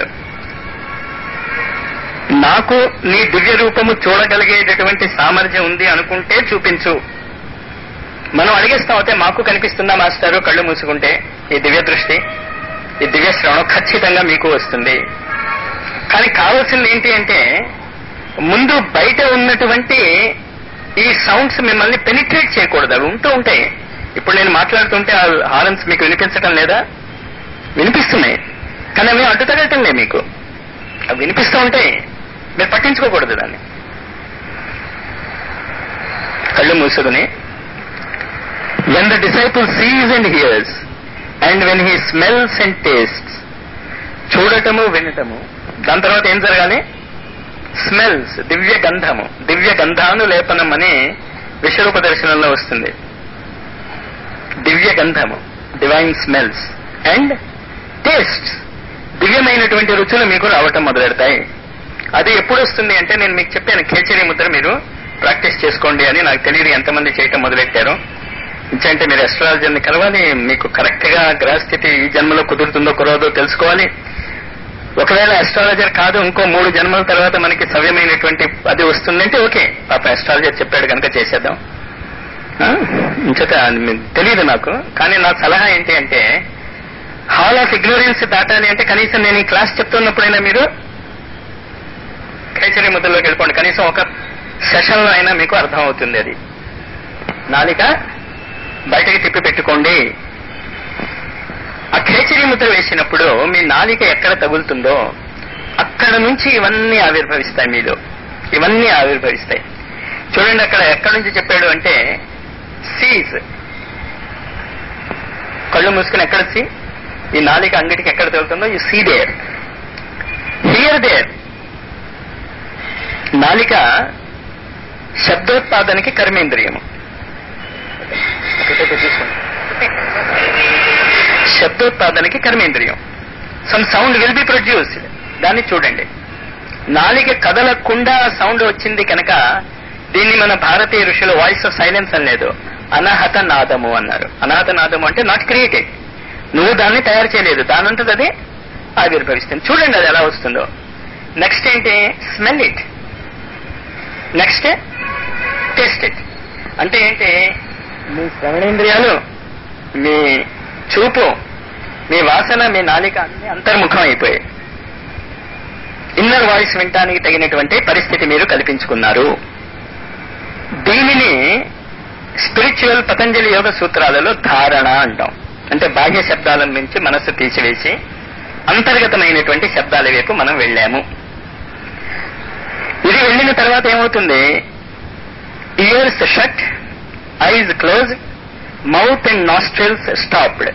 నాకు నీ దివ్య రూపము చూడగలిగేటటువంటి సామర్థ్యం ఉంది అనుకుంటే చూపించు. మనం అడిగేస్తాం, అయితే మాకు కనిపిస్తుందా మాస్టారు కళ్ళు మూసుకుంటే? ఈ దివ్య దృష్టి, ఈ దివ్య శ్రవణం ఖచ్చితంగా మీకు వస్తుంది. కానీ కావాల్సింది ఏంటి అంటే ముందు బయట ఉన్నటువంటి ఈ సౌండ్స్ మిమ్మల్ని పెనిట్రేట్ చేయకూడదు. అవి ఉంటూ ఉంటాయి. ఇప్పుడు నేను మాట్లాడుతుంటే ఆ హారన్స్ మీకు వినిపించటం లేదా? వినిపిస్తున్నాయి, కానీ అవి అడ్డు తగలటం లే మీకు. అవి వినిపిస్తూ ఉంటాయి, మీరు పట్టించుకోకూడదు దాన్ని. కళ్ళు మూసుకుని when the disciple sees and hears and when he smells and tastes, చూడటము వినటము. దాని తర్వాత ఏం జరగాలి? స్మెల్స్, దివ్య గంధము, దివ్య గంధానులేపనం అని విశ్వరూప దర్శనంలో వస్తుంది. దివ్య గంధము, డివైన్ స్మెల్స్ అండ్ టేస్ట్స్, దివ్యమైనటువంటి రుచులు మీకు రావటం మొదలెడతాయి. అది ఎప్పుడు వస్తుంది అంటే నేను మీకు చెప్పాను, ఖేచరీ ముద్ర మీరు ప్రాక్టీస్ చేసుకోండి అని. నాకు తెలియదు ఎంతమంది చేయటం మొదలెట్టారో. అంటే మీరు అస్ట్రాలజర్ని కలవాలి, మీకు కరెక్ట్ గా గ్రహస్థితి ఈ జన్మలో కుదురుతుందో కురవదో తెలుసుకోవాలి. ఒకవేళ అస్ట్రాలజర్ కాదు, ఇంకో 3 జన్మల తర్వాత మనకి సవ్యమైనటువంటి అది వస్తుందంటే ఓకే, పాప అస్ట్రాలజర్ చెప్పాడు కనుక చేసేద్దాం. ఇంకొక తెలియదు నాకు. కానీ నా సలహా ఏంటి అంటే హాల్ ఆఫ్ ఇగ్నోరెన్స్ దాటాలి అంటే కనీసం నేను ఈ క్లాస్ చెప్తున్నప్పుడైనా మీరు ఖేచరీ ముద్రలోకి వెళ్ళిపోండి. కనీసం ఒక సెషన్ లో అయినా మీకు అర్థం అవుతుంది. అది నాలిక బయటకి తిప్పి పెట్టుకోండి. ఆ ఖేచరీ ముద్ర వేసినప్పుడు మీ నాలిక ఎక్కడ తగులుతుందో అక్కడ నుంచి ఇవన్నీ ఆవిర్భవిస్తాయి మీలో. ఇవన్నీ ఆవిర్భవిస్తాయి. చూడండి అక్కడ ఎక్కడి నుంచి చెప్పాడు అంటే సీజ్. కళ్ళు మూసుకుని ఎక్కడ సీ, ఈ నాలిక అంగిటికి ఎక్కడ తగులుతుందో ఈ సీ దేర్, హియర్ దేర్. నాలిక శబ్దోత్పాదనకి కర్మేంద్రియము. శబ్దోత్పాదనకి కర్మేంద్రియం. Some sound will be produced, దాన్ని చూడండి. నాలిక కదలకుండా సౌండ్ వచ్చింది కనుక దీన్ని మన భారతీయ ఋషులు వాయిస్ ఆఫ్ సైలెన్స్ అనలేదు, అనాహత నాదము అన్నారు. అనాహత నాదము అంటే నాట్ క్రియేటెడ్, నువ్వు దాన్ని తయారు చేయలేదు, దానంతట అది ఆవిర్భవిస్తుంది. చూడండి అది ఎలా వస్తుందో. నెక్స్ట్ ఏంటి, smell it. Next taste it. అంటే ఏంటి, మీ శ్రవణేంద్రియాలు, మీ చూపు, మీ వాసన, మీ నాలిక అన్ని అంతర్ముఖం అయిపోయాయి. ఇన్నర్ వాయిస్ వినటానికి తగినటువంటి పరిస్థితి మీరు కల్పించుకున్నారు. దీనిని స్పిరిచువల్ పతంజలి యోగ సూత్రాలలో ధారణ అంటాం. అంటే బాహ్య శబ్దాల నుంచి మనస్సు తీసివేసి అంతర్గతమైనటువంటి శబ్దాల వైపు మనం వెళ్ళాము. ఇది వెళ్ళిన తర్వాత ఏమవుతుంది, ears shut, eyes close, mouth and nostrils stopped.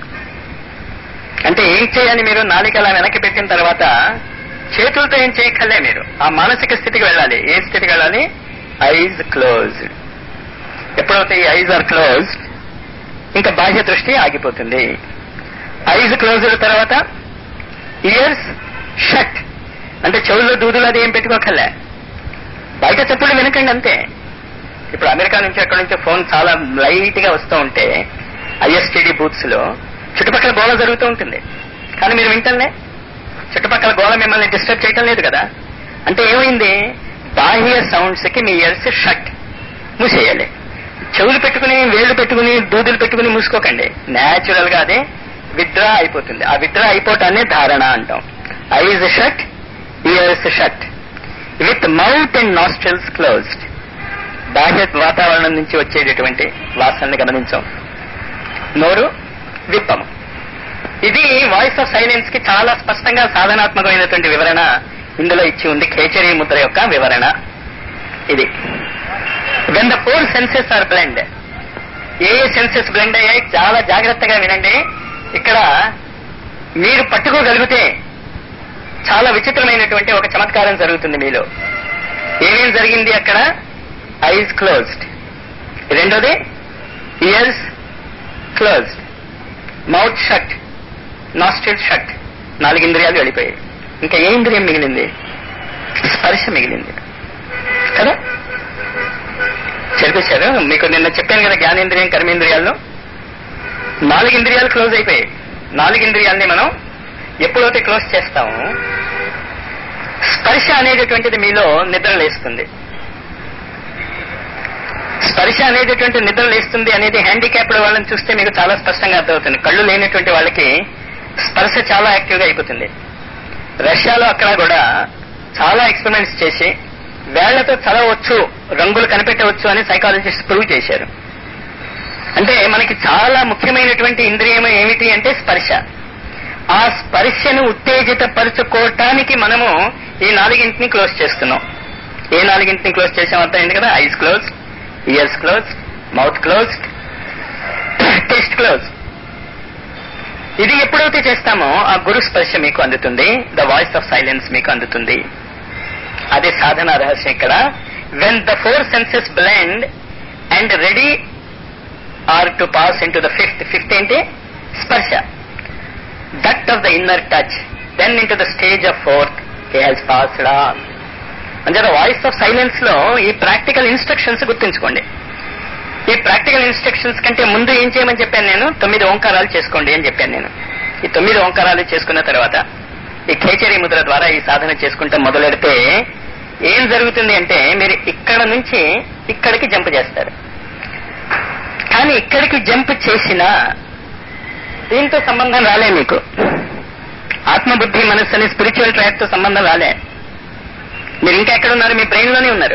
అంటే ఏం చేయాలి మీరు, నాలిక అలా వెనక్కి పెట్టిన తర్వాత చేతులతో ఏం చేయక్కర్లే, మీరు ఆ మానసిక స్థితికి వెళ్ళాలి. ఏ స్థితికి వెళ్ళాలి, ఐజ్ క్లోజ్డ్. ఎప్పుడైతే ఈ ఐజ్ ఆర్ క్లోజ్డ్ ఇంకా బాహ్య దృష్టి ఆగిపోతుంది. ఐజ్ క్లోజ్డ్ తర్వాత ఇయర్స్ షట్, అంటే చెవుల్లో దూదులు అది ఏం పెట్టుకోకర్లే, బయట చెప్పులు వినకండి అంతే. ఇప్పుడు అమెరికా నుంచి ఎక్కడి నుంచో ఫోన్ చాలా లైట్ గా వస్తూ ఉంటే ఐఎస్టీడీ బూత్స్ లో చుట్టుపక్కల గోళ జరుగుతూ ఉంటుంది, కానీ మీరు వింటలే, చుట్టుపక్కల గోళ మిమ్మల్ని డిస్టర్బ్ చేయటం లేదు కదా. అంటే ఏమైంది, బాహ్య సౌండ్స్ కి మీ ఇయర్స్ షట్, మూసేయాలి. చెవులు పెట్టుకుని, వేళ్లు పెట్టుకుని, దూదులు పెట్టుకుని మూసుకోకండి. న్యాచురల్ గా అదే విత్డ్రా అయిపోతుంది. ఆ విత్డ్రా అయిపోవటాన్ని ధారణ అంటాం. Eyes shut, ears shut, with mouth and nostrils closed. బాహ్య వాతావరణం నుంచి వచ్చేటటువంటి వాసనని గమనించాం. నోరు విప్పము. ఇది వాయిస్ ఆఫ్ సైలెన్స్ కి చాలా స్పష్టంగా సాధనాత్మకమైనటువంటి వివరణ ఇందులో ఇచ్చి ఉంది. ఖేచరీ ముద్ర యొక్క వివరణ ఇది. When the 4 senses are blend. ఏ సెన్సెస్ బ్లెండ్ అయ్యాయి చాలా జాగ్రత్తగా వినండి. ఇక్కడ మీరు పట్టుకోగలిగితే చాలా విచిత్రమైనటువంటి ఒక చమత్కారం జరుగుతుంది మీలో. ఏమేం జరిగింది అక్కడ, ఐజ్ క్లోజ్డ్, రెండోది ears closed, mouth shut, nostril shut, 4 ఇంద్రియాలు వెళ్ళిపోయాయి. ఇంకా ఏ ఇంద్రియం మిగిలింది, స్పర్శ మిగిలింది కదా. చదివేశారు మీకు నిన్న చెప్పాను కదా, జ్ఞానేంద్రియం కర్మేంద్రియాల్లో 4 ఇంద్రియాలు క్లోజ్ అయిపోయాయి. 4 ఇంద్రియాల్ని మనం ఎప్పుడైతే క్లోజ్ చేస్తామో స్పర్శ అనేటటువంటిది మీలో నిద్ర లేస్తుంది. స్పర్శ అనేటటువంటి నిద్ర లేస్తుంది అనేది హ్యాండిక్యాప్డ్ వాళ్ళని చూస్తే మీకు చాలా స్పష్టంగా అర్థమవుతుంది. కళ్ళు లేనటువంటి వాళ్ళకి స్పర్శ చాలా యాక్టివ్ గా అయిపోతుంది. రష్యాలో అక్కడ కూడా చాలా ఎక్స్పెరిమెంట్స్ చేసి వేళ్లతో చదవచ్చు, రంగులు కనిపెట్టవచ్చు అని సైకాలజిస్ట్ ప్రూవ్ చేశారు. అంటే మనకి చాలా ముఖ్యమైనటువంటి ఇంద్రియం ఏమిటి అంటే స్పర్శ. ఆ స్పర్శను ఉత్తేజితపరచుకోవటానికి మనము ఈ 4 క్లోజ్ చేస్తున్నాం. ఏ 4 క్లోజ్ చేసాం అర్థమైంది కదా. Eyes close, ears close, mouth close, taste close. ఇది ఎప్పుడైతే చేస్తామో ఆ గురు స్పర్శ మీకు అందుతుంది, ద వాయిస్ ఆఫ్ సైలెన్స్ మీకు అందుతుంది. అదే సాధన రహస్యం ఇక్కడ. When the 4 senses blend and ready are to pass into the fifth ఏంటి, స్పర్శ, that of the inner touch, then into the stage of 4th he has passed on. అంటే voice of silence లో ఈ practical instructions గుర్తుంచుకోండి. ఈ practical instructions కంటే ముందు ఏం చేయమని చెప్పాను నేను, 9 ఓంకారాలు చేసుకోండి అని చెప్పాను నేను. ఈ 9 ఓంకారాలు చేసుకున్న తర్వాత ఈ ఖేచరీ ముద్ర ద్వారా ఈ సాధన చేసుకుంటూ మొదలెడితే ఏం జరుగుతుంది అంటే మీరు ఇక్కడ నుంచి ఇక్కడికి జంప్ చేస్తారు. కానీ ఇక్కడికి జంప్ చేసినా దీంతో సంబంధం రాలే, మీకు ఆత్మబుద్ధి మనస్సు అనే స్పిరిచువల్ ట్రాక్ తో సంబంధం రాలే. మీరు ఇంకా ఎక్కడ ఉన్నారు, మీ బ్రెయిన్ లోనే ఉన్నారు,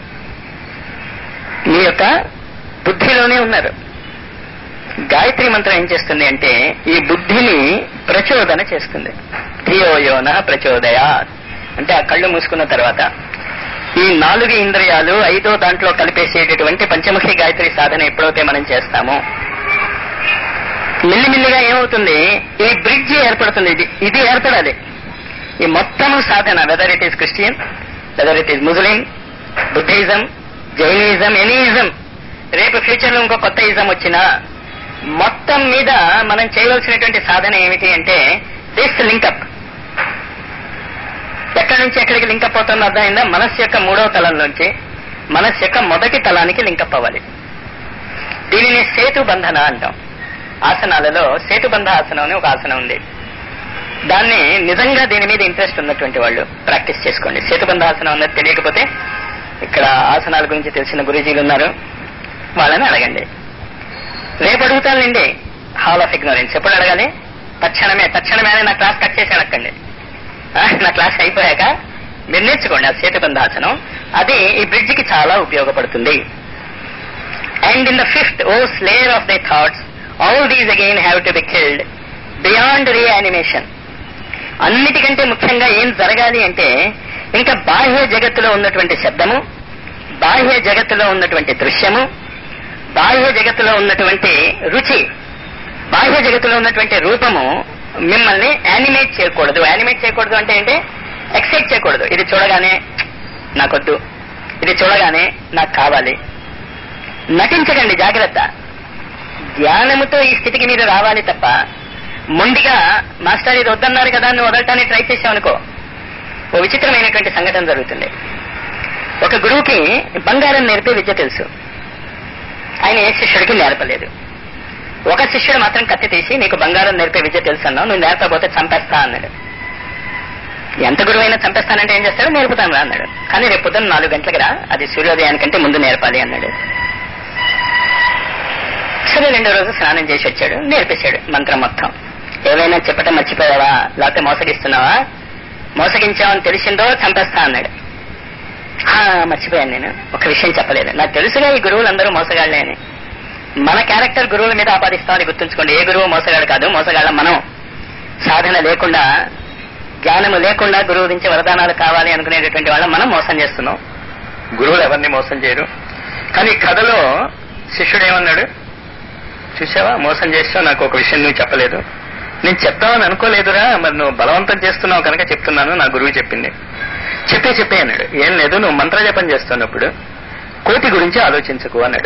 మీ యొక్క బుద్ధిలోనే ఉన్నారు. గాయత్రి మంత్రం ఏం చేస్తుంది అంటే ఈ బుద్ధిని ప్రచోదన చేస్తుంది. ధియోయోన ప్రచోదయా అంటే ఆ కళ్ళు మూసుకున్న తర్వాత ఈ 4 ఇంద్రియాలు 5వ దాంట్లో కలిపేసేటటువంటి పంచముఖి గాయత్రి సాధన ఎప్పుడైతే మనం చేస్తామో మెల్లిమెల్లిగా ఏమవుతుంది, ఈ బ్రిడ్జ్ ఏర్పడుతుంది. ఇది ఏర్పడాలి. ఈ మొత్తము సాధన, whether it is Christian, whether it is Muslim, Buddhism, Jainism, ఎనీయిజం, రేపు ఫ్యూచర్ లో ఇంకో కొత్త ఇజం వచ్చినా మొత్తం మీద మనం చేయవలసినటువంటి సాధన ఏమిటి అంటే దిస్ లింకప్. ఎక్కడి నుంచి ఎక్కడికి లింకప్ అవుతుందో అర్థమైందా? మనస్సు యొక్క 3వ తలంలోంచి మనస్సు యొక్క మొదటి తలానికి లింకప్ అవ్వాలి. దీనిని సేతుబంధన అంటాం. ఆసనాలలో సేతుబంధ ఆసనం అని ఒక ఆసనం ఉంది. దాన్ని నిజంగా దీని మీద ఇంట్రెస్ట్ ఉన్నటువంటి వాళ్ళు ప్రాక్టీస్ చేసుకోండి. సేతుబంధ ఆసనం అన్నది తెలియకపోతే ఇక్కడ ఆసనాల గురించి తెలిసిన గురూజీలు ఉన్నారు, వాళ్ళని అడగండి. రేపు అడుగుతానండి హాల్ ఆఫ్ ఇగ్నోరెన్స్. ఎప్పుడు అడగాలి? తక్షణమే నా క్లాస్ కట్ చేసి అడగండి. నా క్లాస్ అయిపోయాక మీరు నేర్చుకోండి ఆ సేతుబంధాసనం. అది ఈ బ్రిడ్జ్ కి చాలా ఉపయోగపడుతుంది. And in the 5th, O slayer of the thoughts, all these again have to be killed beyond reanimation. అన్నిటికంటే ముఖ్యంగా ఏం జరగాలి అంటే ఇంకా బాహ్య జగత్తులో ఉన్నటువంటి శబ్దము, బాహ్య జగత్తులో ఉన్నటువంటి దృశ్యము, బాహ్య జగత్తులో ఉన్నటువంటి రుచి, బాహ్య జగత్తులో ఉన్నటువంటి రూపము మిమ్మల్ని యానిమేట్ చేయకూడదు. యానిమేట్ చేయకూడదు అంటే ఏంటి? ఎక్సైట్ చేయకూడదు. ఇది చూడగానే నాకొద్దు, ఇది చూడగానే నాకు కావాలి. నటించకండి, జాగ్రత్త. జ్ఞానముతో ఈ స్థితికి మీరు రావాలి తప్ప మొండిగా మాస్టర్ ఇది వద్దన్నారు కదా నువ్వు వదలటానికి ట్రై చేసావనుకో ఓ విచిత్రమైనటువంటి సంఘటన జరుగుతుంది. ఒక గురువుకి బంగారం నేర్పే విద్య తెలుసు, ఆయన ఏ శిష్యుడికి నేర్పలేదు. ఒక శిష్యుడు మాత్రం కత్తి తీసి నీకు బంగారం నేర్పే విద్య తెలుసు అన్నావు, నువ్వు నేర్పకపోతే చంపేస్తా అన్నాడు. ఎంత గురువైనా చంపేస్తానంటే ఏం చేస్తాడు? నేర్పుతాను రా అన్నాడు. కానీ రేపు పొద్దున్న 4 గంటలకు రా, అది సూర్యోదయానికంటే ముందు నేర్పాలి అన్నాడు. సరే 2వ రోజు స్నానం చేసి వచ్చాడు, నేర్పేశాడు మంత్రం మొత్తం. ఏవైనా చెప్పటం మర్చిపోయావా, లేకపోతే మోసగిస్తున్నావా? మోసగించావని తెలిసిందో చంపేస్తా అన్నాడు. మర్చిపోయాను, నేను ఒక విషయం చెప్పలేదు. నాకు తెలుసుగా ఈ గురువులందరూ మోసగాళ్లే అని. మన క్యారెక్టర్ గురువుల మీద ఆపాదిస్తామని గుర్తుంచుకోండి. ఏ గురువు మోసగాడు కాదు, మోసగాళ్ళ మనం. సాధన లేకుండా, జ్ఞానము లేకుండా గురువు నుంచి వరదానాలు కావాలి అనుకునేటటువంటి వాళ్ళం మనం మోసం చేస్తున్నాం. గురువులు ఎవరిని మోసం చేయరు. కానీ కథలో శిష్యుడు ఏమన్నాడు? చూసావా, మోసం చేస్తావు, నాకు ఒక విషయం నువ్వు చెప్పలేదు. నేను చెప్తావని అనుకోలేదురా, మరి నువ్వు బలవంతం చేస్తున్నావు కనుక చెప్తున్నాను, నా గురువు చెప్పింది. చెప్పే అన్నాడు. ఏం లేదు, నువ్వు మంత్రజపం చేస్తున్నప్పుడు కోతి గురించి ఆలోచించకు అన్నాడు.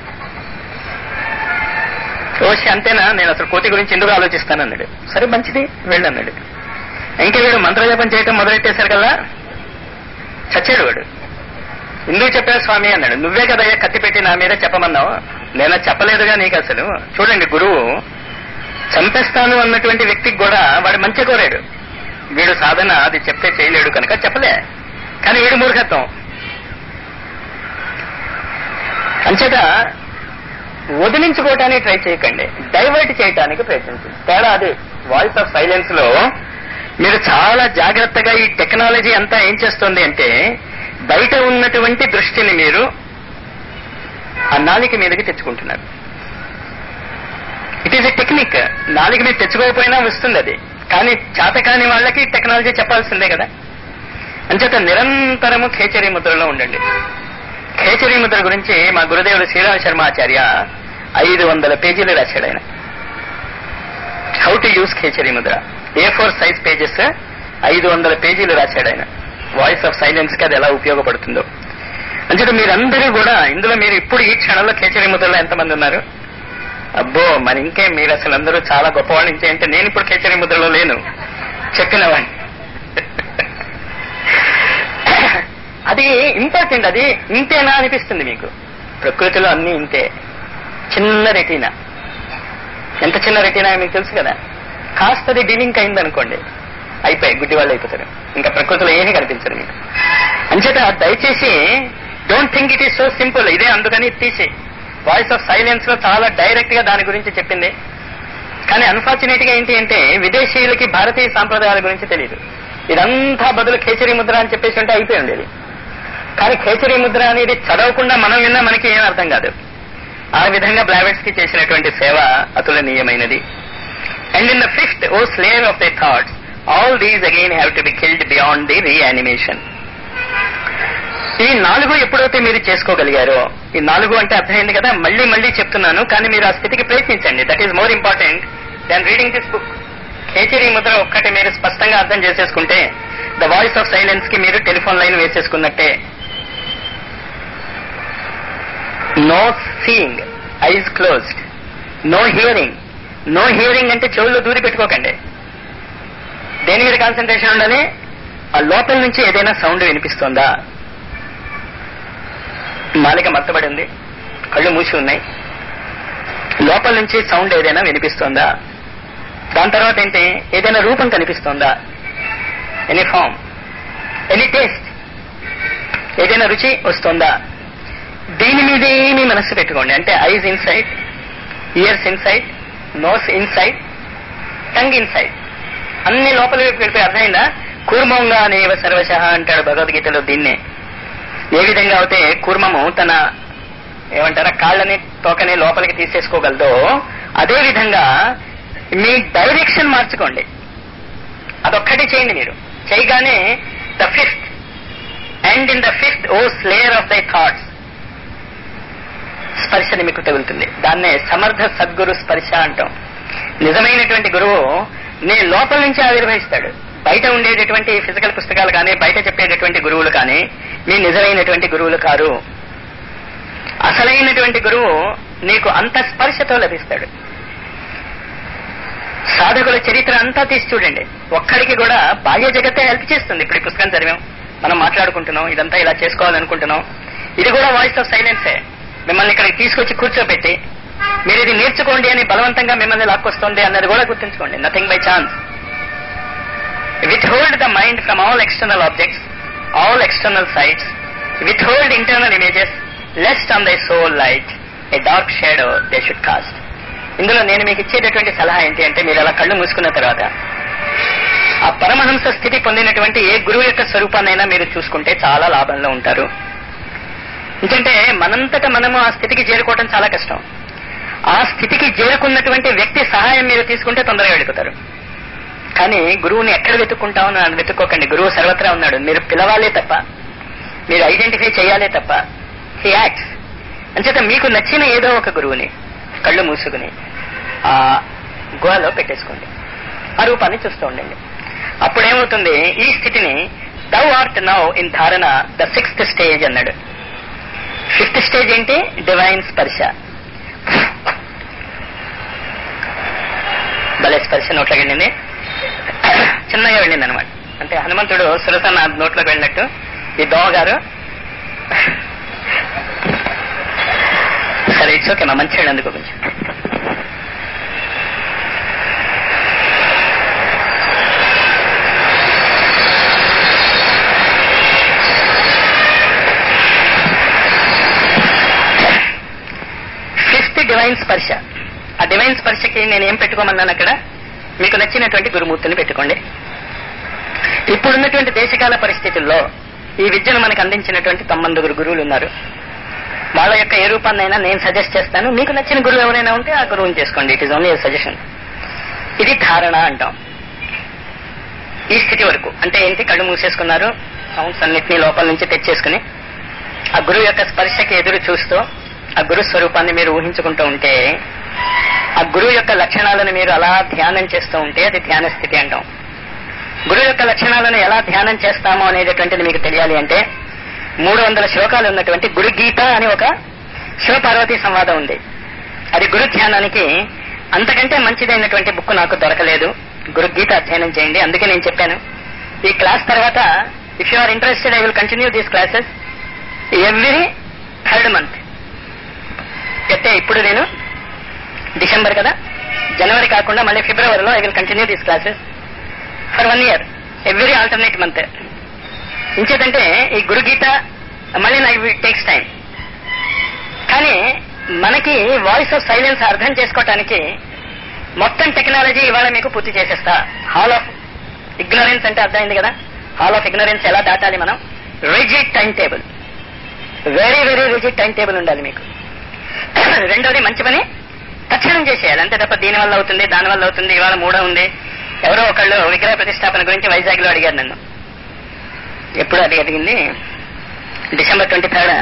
ఓషి అంతేనా, నేను అసలు కోతి గురించి ఎందుకు ఆలోచిస్తాను అన్నాడు. సరే మంచిది, వెళ్ళన్నాడు. ఇంకా వీడు మంత్రజపం చేయటం మొదలెట్టేశారు కదా, చచ్చాడు వాడు. ఎందుకు చెప్పావు స్వామి అన్నాడు. నువ్వే కదయ్యా కత్తి పెట్టి నా మీద చెప్పమన్నావు, నేను చెప్పలేదుగా నీకు. అసలు చూడండి, గురువు చంపేస్తాను అన్నటువంటి వ్యక్తికి కూడా వాడు మంచి కోరాడు. వీడు సాధన అది చెప్తే చేయలేడు కనుక చెప్పలే. కానీ వీడు మూర్ఖత్వం. అంచేత వదిలించుకోవటానికి ట్రై చేయకండి, డైవర్ట్ చేయటానికి ప్రయత్నించండి. తేడా అది. వాయిస్ ఆఫ్ సైలెన్స్ లో మీరు చాలా జాగ్రత్తగా ఈ టెక్నాలజీ అంతా ఏం చేస్తుంది అంటే బయట ఉన్నటువంటి దృష్టిని మీరు ఆ నాలిక మీదకి తెచ్చుకుంటున్నారు. It is a technique. నాలిక మీద తెచ్చుకోకపోయినా వస్తుంది అది. కానీ చేతకాని వాళ్ళకి టెక్నాలజీ చెప్పాల్సిందే కదా. అంచేత నిరంతరము ఖేచరీ ముద్రలో ఉండండి. ఖేచరీ ముద్ర గురించి మా గురుదేవుడు శ్రీరామ శర్మాచార్య 500 పేజీలు రాశాడు ఆయన. How to use ఖేచరీ Mudra, A4 size pages 500 పేజీలు రాశాడు ఆయన. వాయిస్ ఆఫ్ సైలెన్స్ కి అది ఎలా ఉపయోగపడుతుందో. అంచేత మీరందరూ కూడా ఇందులో మీరు ఇప్పుడు ఈ క్షణంలో ఖేచరీ ముద్రలో ఎంతమంది ఉన్నారు? అబ్బో, మరి ఇంకే మీరు అసలు అందరూ చాలా గొప్పవాళ్ళు. ఇంకేంటే నేను ఇప్పుడు ఖేచరీ ముద్రలో లేను, చెప్పినవాడిని. అది ఇంపార్టెంట్. అది ఇంతేనా అనిపిస్తుంది మీకు. ప్రకృతిలో అన్ని ఇంతే. చిన్న రెటీనా, ఎంత చిన్న రెటీనా మీకు తెలుసు కదా. కాస్త అది డీలింక్ అయిందనుకోండి, అయిపోయి గుడ్డి వాళ్ళు అయిపోతారు. ఇంకా ప్రకృతిలో ఏమీ కనిపించదు మీకు. అంచేత దయచేసి don't think it is so simple. ఇదే అందుకని తీసి వాయిస్ ఆఫ్ సైలెన్స్ లో చాలా డైరెక్ట్ గా దాని గురించి చెప్పింది. కానీ అన్ఫార్చునేట్ గా ఏంటి అంటే విదేశీయులకి భారతీయ సాంప్రదాయాల గురించి తెలియదు. ఇదంతా బదులు ఖేచరీ ముద్ర అని చెప్పేసి ఉంటే అయిపోయి ఉండేది. కానీ ఖేచరీ ముద్ర అనేది చదవకుండా మనం విన్నా మనకి ఏం అర్థం కాదు. ఆ విధంగా బ్లావెట్స్ కి చేసినటువంటి సేవ అతులనీయమైనది. And in the 5th, O slave of the thoughts, all these again have to be killed beyond the reanimation. ఈ 4 ఎప్పుడైతే మీరు చేసుకోగలిగారో, ఈ 4 అంటే అర్థమైంది కదా, మళ్ళీ మళ్ళీ చెప్తున్నాను, కానీ మీరు ఆ స్థితికి ప్రయత్నించండి. That is more important than reading this book. కేచరీ ముద్ర ఒక్కటి మీరు స్పష్టంగా అర్థం చేసేసుకుంటే ద వాయిస్ ఆఫ్ సైలెన్స్ కి మీరు టెలిఫోన్ లైన్ వేసేసుకున్నట్టే. No seeing, eyes closed. No hearing. No hearing అంటే చెవుల్లో దూరి పెట్టుకోకండి. దేని మీద కాన్సన్ట్రేషన్ ఉండాలి? ఆ లోపల నుంచి ఏదైనా సౌండ్ వినిపిస్తోందా? నాలిక మత్తబడి ఉంది, కళ్ళు మూసి ఉన్నాయి, లోపల నుంచి సౌండ్ ఏదైనా వినిపిస్తోందా? దాని తర్వాత ఏంటి? ఏదైనా రూపం కనిపిస్తోందా? ఎనీ ఫామ్, ఎనీ టేస్ట్, ఏదైనా రుచి వస్తోందా? దీని మీదే మీ మనస్సు పెట్టుకోండి. అంటే eyes inside, ears inside, nose inside, tongue inside, అన్ని లోపల వెళ్ళిపోయి. అర్థమైందా? కూర్మంగా అనేవ సర్వశ అంటాడు భగవద్గీతలో. దీన్నే ఏ విధంగా అయితే కూర్మము తన ఏమంటారా కాళ్ళని తోకని లోపలికి తీసేసుకోగలదో, అదే విధంగా మీ డైరెక్షన్ మార్చుకోండి. అదొక్కటి చేయండి. మీరు చేయగానే the fifth and in the fifth O slayer of thy thoughts, స్పర్శని మీకు తగులుతుంది. దాన్నే సమర్థ సద్గురు స్పర్శ అంటాం. నిజమైనటువంటి గురువు నీ లోపల నుంచి ఆవిర్భవిస్తాడు. బయట ఉండేటటువంటి ఫిజికల్ పుస్తకాలు కానీ, బయట చెప్పేటటువంటి గురువులు కానీ మీ నిజమైనటువంటి గురువులు కారు. అసలైనటువంటి గురువు నీకు అంత స్పర్శతో లభిస్తాడు. సాధకుల చరిత్ర అంతా తీసి చూడండి. ఒక్కడికి కూడా బాహ్య జగత్తే హెల్ప్ చేస్తుంది. ఇప్పుడు ఈ పుస్తకం చదివాం, మనం మాట్లాడుకుంటున్నాం, ఇదంతా ఇలా చేసుకోవాలనుకుంటున్నాం. ఇది కూడా వాయిస్ ఆఫ్ సైలెన్సే. మిమ్మల్ని ఇక్కడికి తీసుకొచ్చి కూర్చోబెట్టి మీరు ఇది నేర్చుకోండి అని బలవంతంగా మిమ్మల్ని లాక్కొస్తుంది అన్నది కూడా గుర్తుంచుకోండి. Nothing by chance. Withhold the mind from all external objects, all external sights. Withhold internal images, lest on thy soul light a dark shadow they should cast. ఇందులో నేను మీకు ఇచ్చేటటువంటి సలహా ఏంటి అంటే, మీరు అలా కళ్ళు మూసుకున్న తర్వాత ఆ పరమహంస స్థితి పొందినటువంటి ఏ గురువు యొక్క స్వరూపాన్నైనా మీరు చూసుకుంటే చాలా లాభంలో ఉంటారు. ఎందుకంటే మనంతట మనము ఆ స్థితికి చేరుకోవటం చాలా కష్టం. ఆ స్థితికి చేరుకున్నటువంటి వ్యక్తి సహాయం మీరు తీసుకుంటే తొందరగా వెళ్ళిపోతారు. కానీ గురువుని ఎక్కడ వెతుక్కుంటామని అని వెతుక్కోకండి. గురువు సర్వత్రా ఉన్నాడు. మీరు పిలవాలే తప్ప, మీరు ఐడెంటిఫై చేయాలే తప్ప. He acts. అంచేత మీకు నచ్చిన ఏదో ఒక గురువుని కళ్ళు మూసుకుని ఆ గుహలో పెట్టేసుకోండి. ఆ రూపాన్ని చూస్తూ ఉండండి. అప్పుడేమవుతుంది? ఈ స్థితిని thou art now in dharana the 6th stage అన్నాడు. 5th స్టేజ్ ఏంటి? డివైన్ స్పర్శ. భలే స్పర్శ నోట్లోకి వెళ్ళింది, చిన్నగా వెళ్ళింది అనమాట. అంటే హనుమంతుడు సురసన నోట్లోకి వెళ్ళినట్టు ఈ దోమగారు. సరే, ఇట్స్ ఓకే, మా మంచి వెళ్ళేందుకు కొంచెం. డివైన్ స్పర్శ. ఆ డివైన్ స్పర్శకి నేను ఏం పెట్టుకోమన్నాను అక్కడ? మీకు నచ్చినటువంటి గురుమూర్తిని పెట్టుకోండి. ఇప్పుడున్నటువంటి దేశకాల పరిస్థితుల్లో ఈ విద్యను మనకు అందించినటువంటి 9 గురువులు ఉన్నారు. వాళ్ళ యొక్క ఏ రూపాన్నైనా నేను సజెస్ట్ చేస్తాను. మీకు నచ్చిన గురువు ఎవరైనా ఉంటే ఆ గురువుని చేసుకోండి. It is only a suggestion. ఇది ధారణ అంటాం. ఈ స్థితి వరకు అంటే ఏంటి? కళ్ళు మూసేసుకున్నారు, సౌండ్స్ అన్నిటినీ లోపల నుంచి తెచ్చేసుకుని ఆ గురువు యొక్క స్పర్శకి ఎదురు చూస్తూ ఆ గురు స్వరూపాన్ని మీరు ఊహించుకుంటూ ఉంటే, ఆ గురువు యొక్క లక్షణాలను మీరు అలా ధ్యానం చేస్తూ ఉంటే అది ధ్యాన స్థితి అంటాం. గురువు యొక్క లక్షణాలను ఎలా ధ్యానం చేస్తామో అనేటటువంటిది మీకు తెలియాలి అంటే 300 శ్లోకాలు ఉన్నటువంటి గురు గీత అని ఒక శివపార్వతీ సంవాదం ఉంది. అది గురు ధ్యానానికి అంతకంటే మంచిదైనటువంటి బుక్ నాకు దొరకలేదు. గురు గీత అధ్యయనం చేయండి. అందుకే నేను చెప్పాను, ఈ క్లాస్ తర్వాత if you are interested I will continue these classes every 3rd month. అయితే ఇప్పుడు నేను డిసెంబర్ కదా, జనవరి కాకుండా మళ్ళీ ఫిబ్రవరిలో I will continue these classes for 1 year every alternate month. ఇంకేదంటే ఈ గురు గీత మళ్ళీ నాకు టేక్స్ టైం. కానీ మనకి వాయిస్ ఆఫ్ సైలెన్స్ అర్థం చేసుకోవటానికి మొత్తం టెక్నాలజీ ఇవాళ మీకు పూర్తి చేసేస్తా. హాల్ ఆఫ్ ఇగ్నరెన్స్ అంటే అర్థమైంది కదా. హాల్ ఆఫ్ ఇగ్నరెన్స్ ఎలా దాటాలి మనం? Rigid time table, very very rigid time table ఉండాలి మీకు. రెండోది, మంచి పని తక్షణం చేసేయాలి. అంతే తప్ప దీనివల్ల అవుతుంది, దానివల్ల అవుతుంది, ఇవాళ 3 ఉంది. ఎవరో ఒకళ్ళు విగ్రహ ప్రతిష్టాపన గురించి వైజాగ్ లో అడిగారు నన్ను. ఎప్పుడు అడిగింది? డిసెంబర్ 23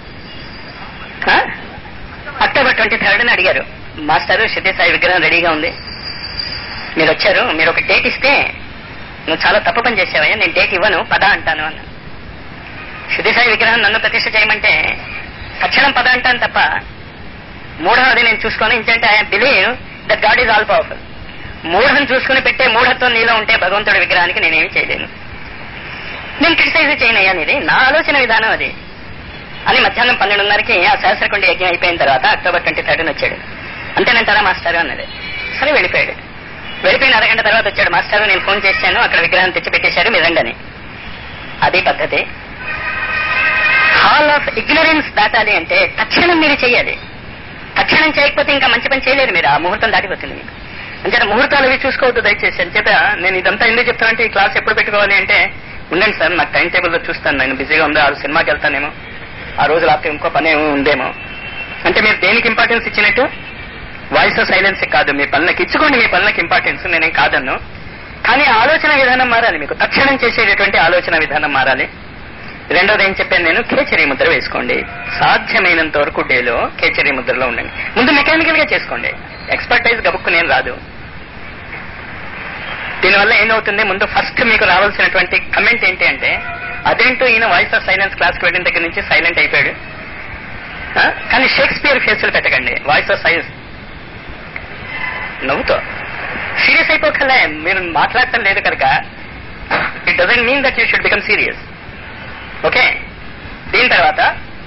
అక్టోబర్ 23 అని అడిగారు. మాస్టర్ సిద్ధి సాయి విగ్రహం రెడీగా ఉంది, మీరు వచ్చారు, మీరు ఒక డేట్ ఇస్తే నువ్వు చాలా తప్పు పని చేసావయ్యా, నేను డేట్ ఇవ్వను పద అంటాను అన్న. సిద్ధి సాయి విగ్రహం నన్ను ప్రతిష్ఠ చేయమంటే తక్షణం పద అంటాను తప్ప మూఢది నేను చూసుకొని, ఇంకంటే I believe that God is all powerful. మూఢం చూసుకుని పెట్టే మూఢత్వం నీలో ఉంటే భగవంతుడి విగ్రహానికి నేనేమి చేయలేను. నేను క్రిటిసైజ్ చేయనయ్యా, నీది నా ఆలోచన విధానం అది అని. మధ్యాహ్నం 12:30కి ఆ సహస్రకుండ యజ్ఞం అయిపోయిన తర్వాత అక్టోబర్ 23 వచ్చాడు. అంతేనంటారా మాస్టారు అన్నది. సరే వెళ్ళిపోయాడు. వెళ్ళిపోయిన అరగంట తర్వాత వచ్చాడు. మాస్టారు నేను ఫోన్ చేశాను, అక్కడ విగ్రహం తెచ్చి పెట్టేశారు, మీరు రండి అని. అది పద్ధతి. హాల్ ఆఫ్ ఇగ్నరెన్స్ దాటాలి అంటే తక్షణం మీరు చేయాలి. తక్షణం చేయకపోతే ఇంకా మంచి పని చేయలేరు మీరు, ఆ ముహూర్తం దాటిపోతుంది మీకు. అంచేత ముహూర్తాలు అవి చూసుకోవద్దు దయచేసి. అంచేత నేను ఇదంతా ఎందుకు చెప్తానంటే, ఈ క్లాస్ ఎప్పుడు పెట్టుకోవాలి అంటే, ఉండండి సార్ నాకు టైం టేబుల్లో చూస్తాను, నేను బిజీగా ఉందా, ఆ సినిమాకి వెళ్తానేమో, ఆ రోజు రాత్రి ఇంకో పని ఏమో ఉందేమో. అంటే మీరు దేనికి ఇంపార్టెన్స్ ఇచ్చినట్టు? వాయిస్ ఆఫ్ సైలెన్స్ కాదు, మీ పనులకు ఇచ్చుకోండి, మీ పనులకు ఇంపార్టెన్స్, నేనేం కాదన్ను. కానీ ఆలోచన విధానం మారాలి, మీకు తక్షణం చేసేటటువంటి ఆలోచన విధానం మారాలి. రెండోది ఏం చెప్పాను నేను, కేచరీ ముద్ర వేసుకోండి. సాధ్యమైనంత వరకు డేలో కేచరీ ముద్రలో ఉండండి. ముందు మెకానికల్ గా చేసుకోండి, ఎక్స్పర్టైజ్ గబుక్కునేం రాదు. దీనివల్ల ఏమవుతుంది, ముందు ఫస్ట్ మీకు రావాల్సినటువంటి కమెంట్ ఏంటి అంటే, అదేంటో ఈయన వాయిస్ ఆఫ్ సైలెన్స్ క్లాస్కి వెళ్ళిన దగ్గర నుంచి సైలెంట్ అయిపోయాడు. కానీ షేక్స్పియర్ ఫేసులు పెట్టకండి వాయిస్ ఆఫ్ సైలెన్స్ నవ్వుతో. సీరియస్ అయిపోకలే, మీరు మాట్లాడటం లేదు కనుక it doesn't mean that you should become serious. Okay. దీని తర్వాత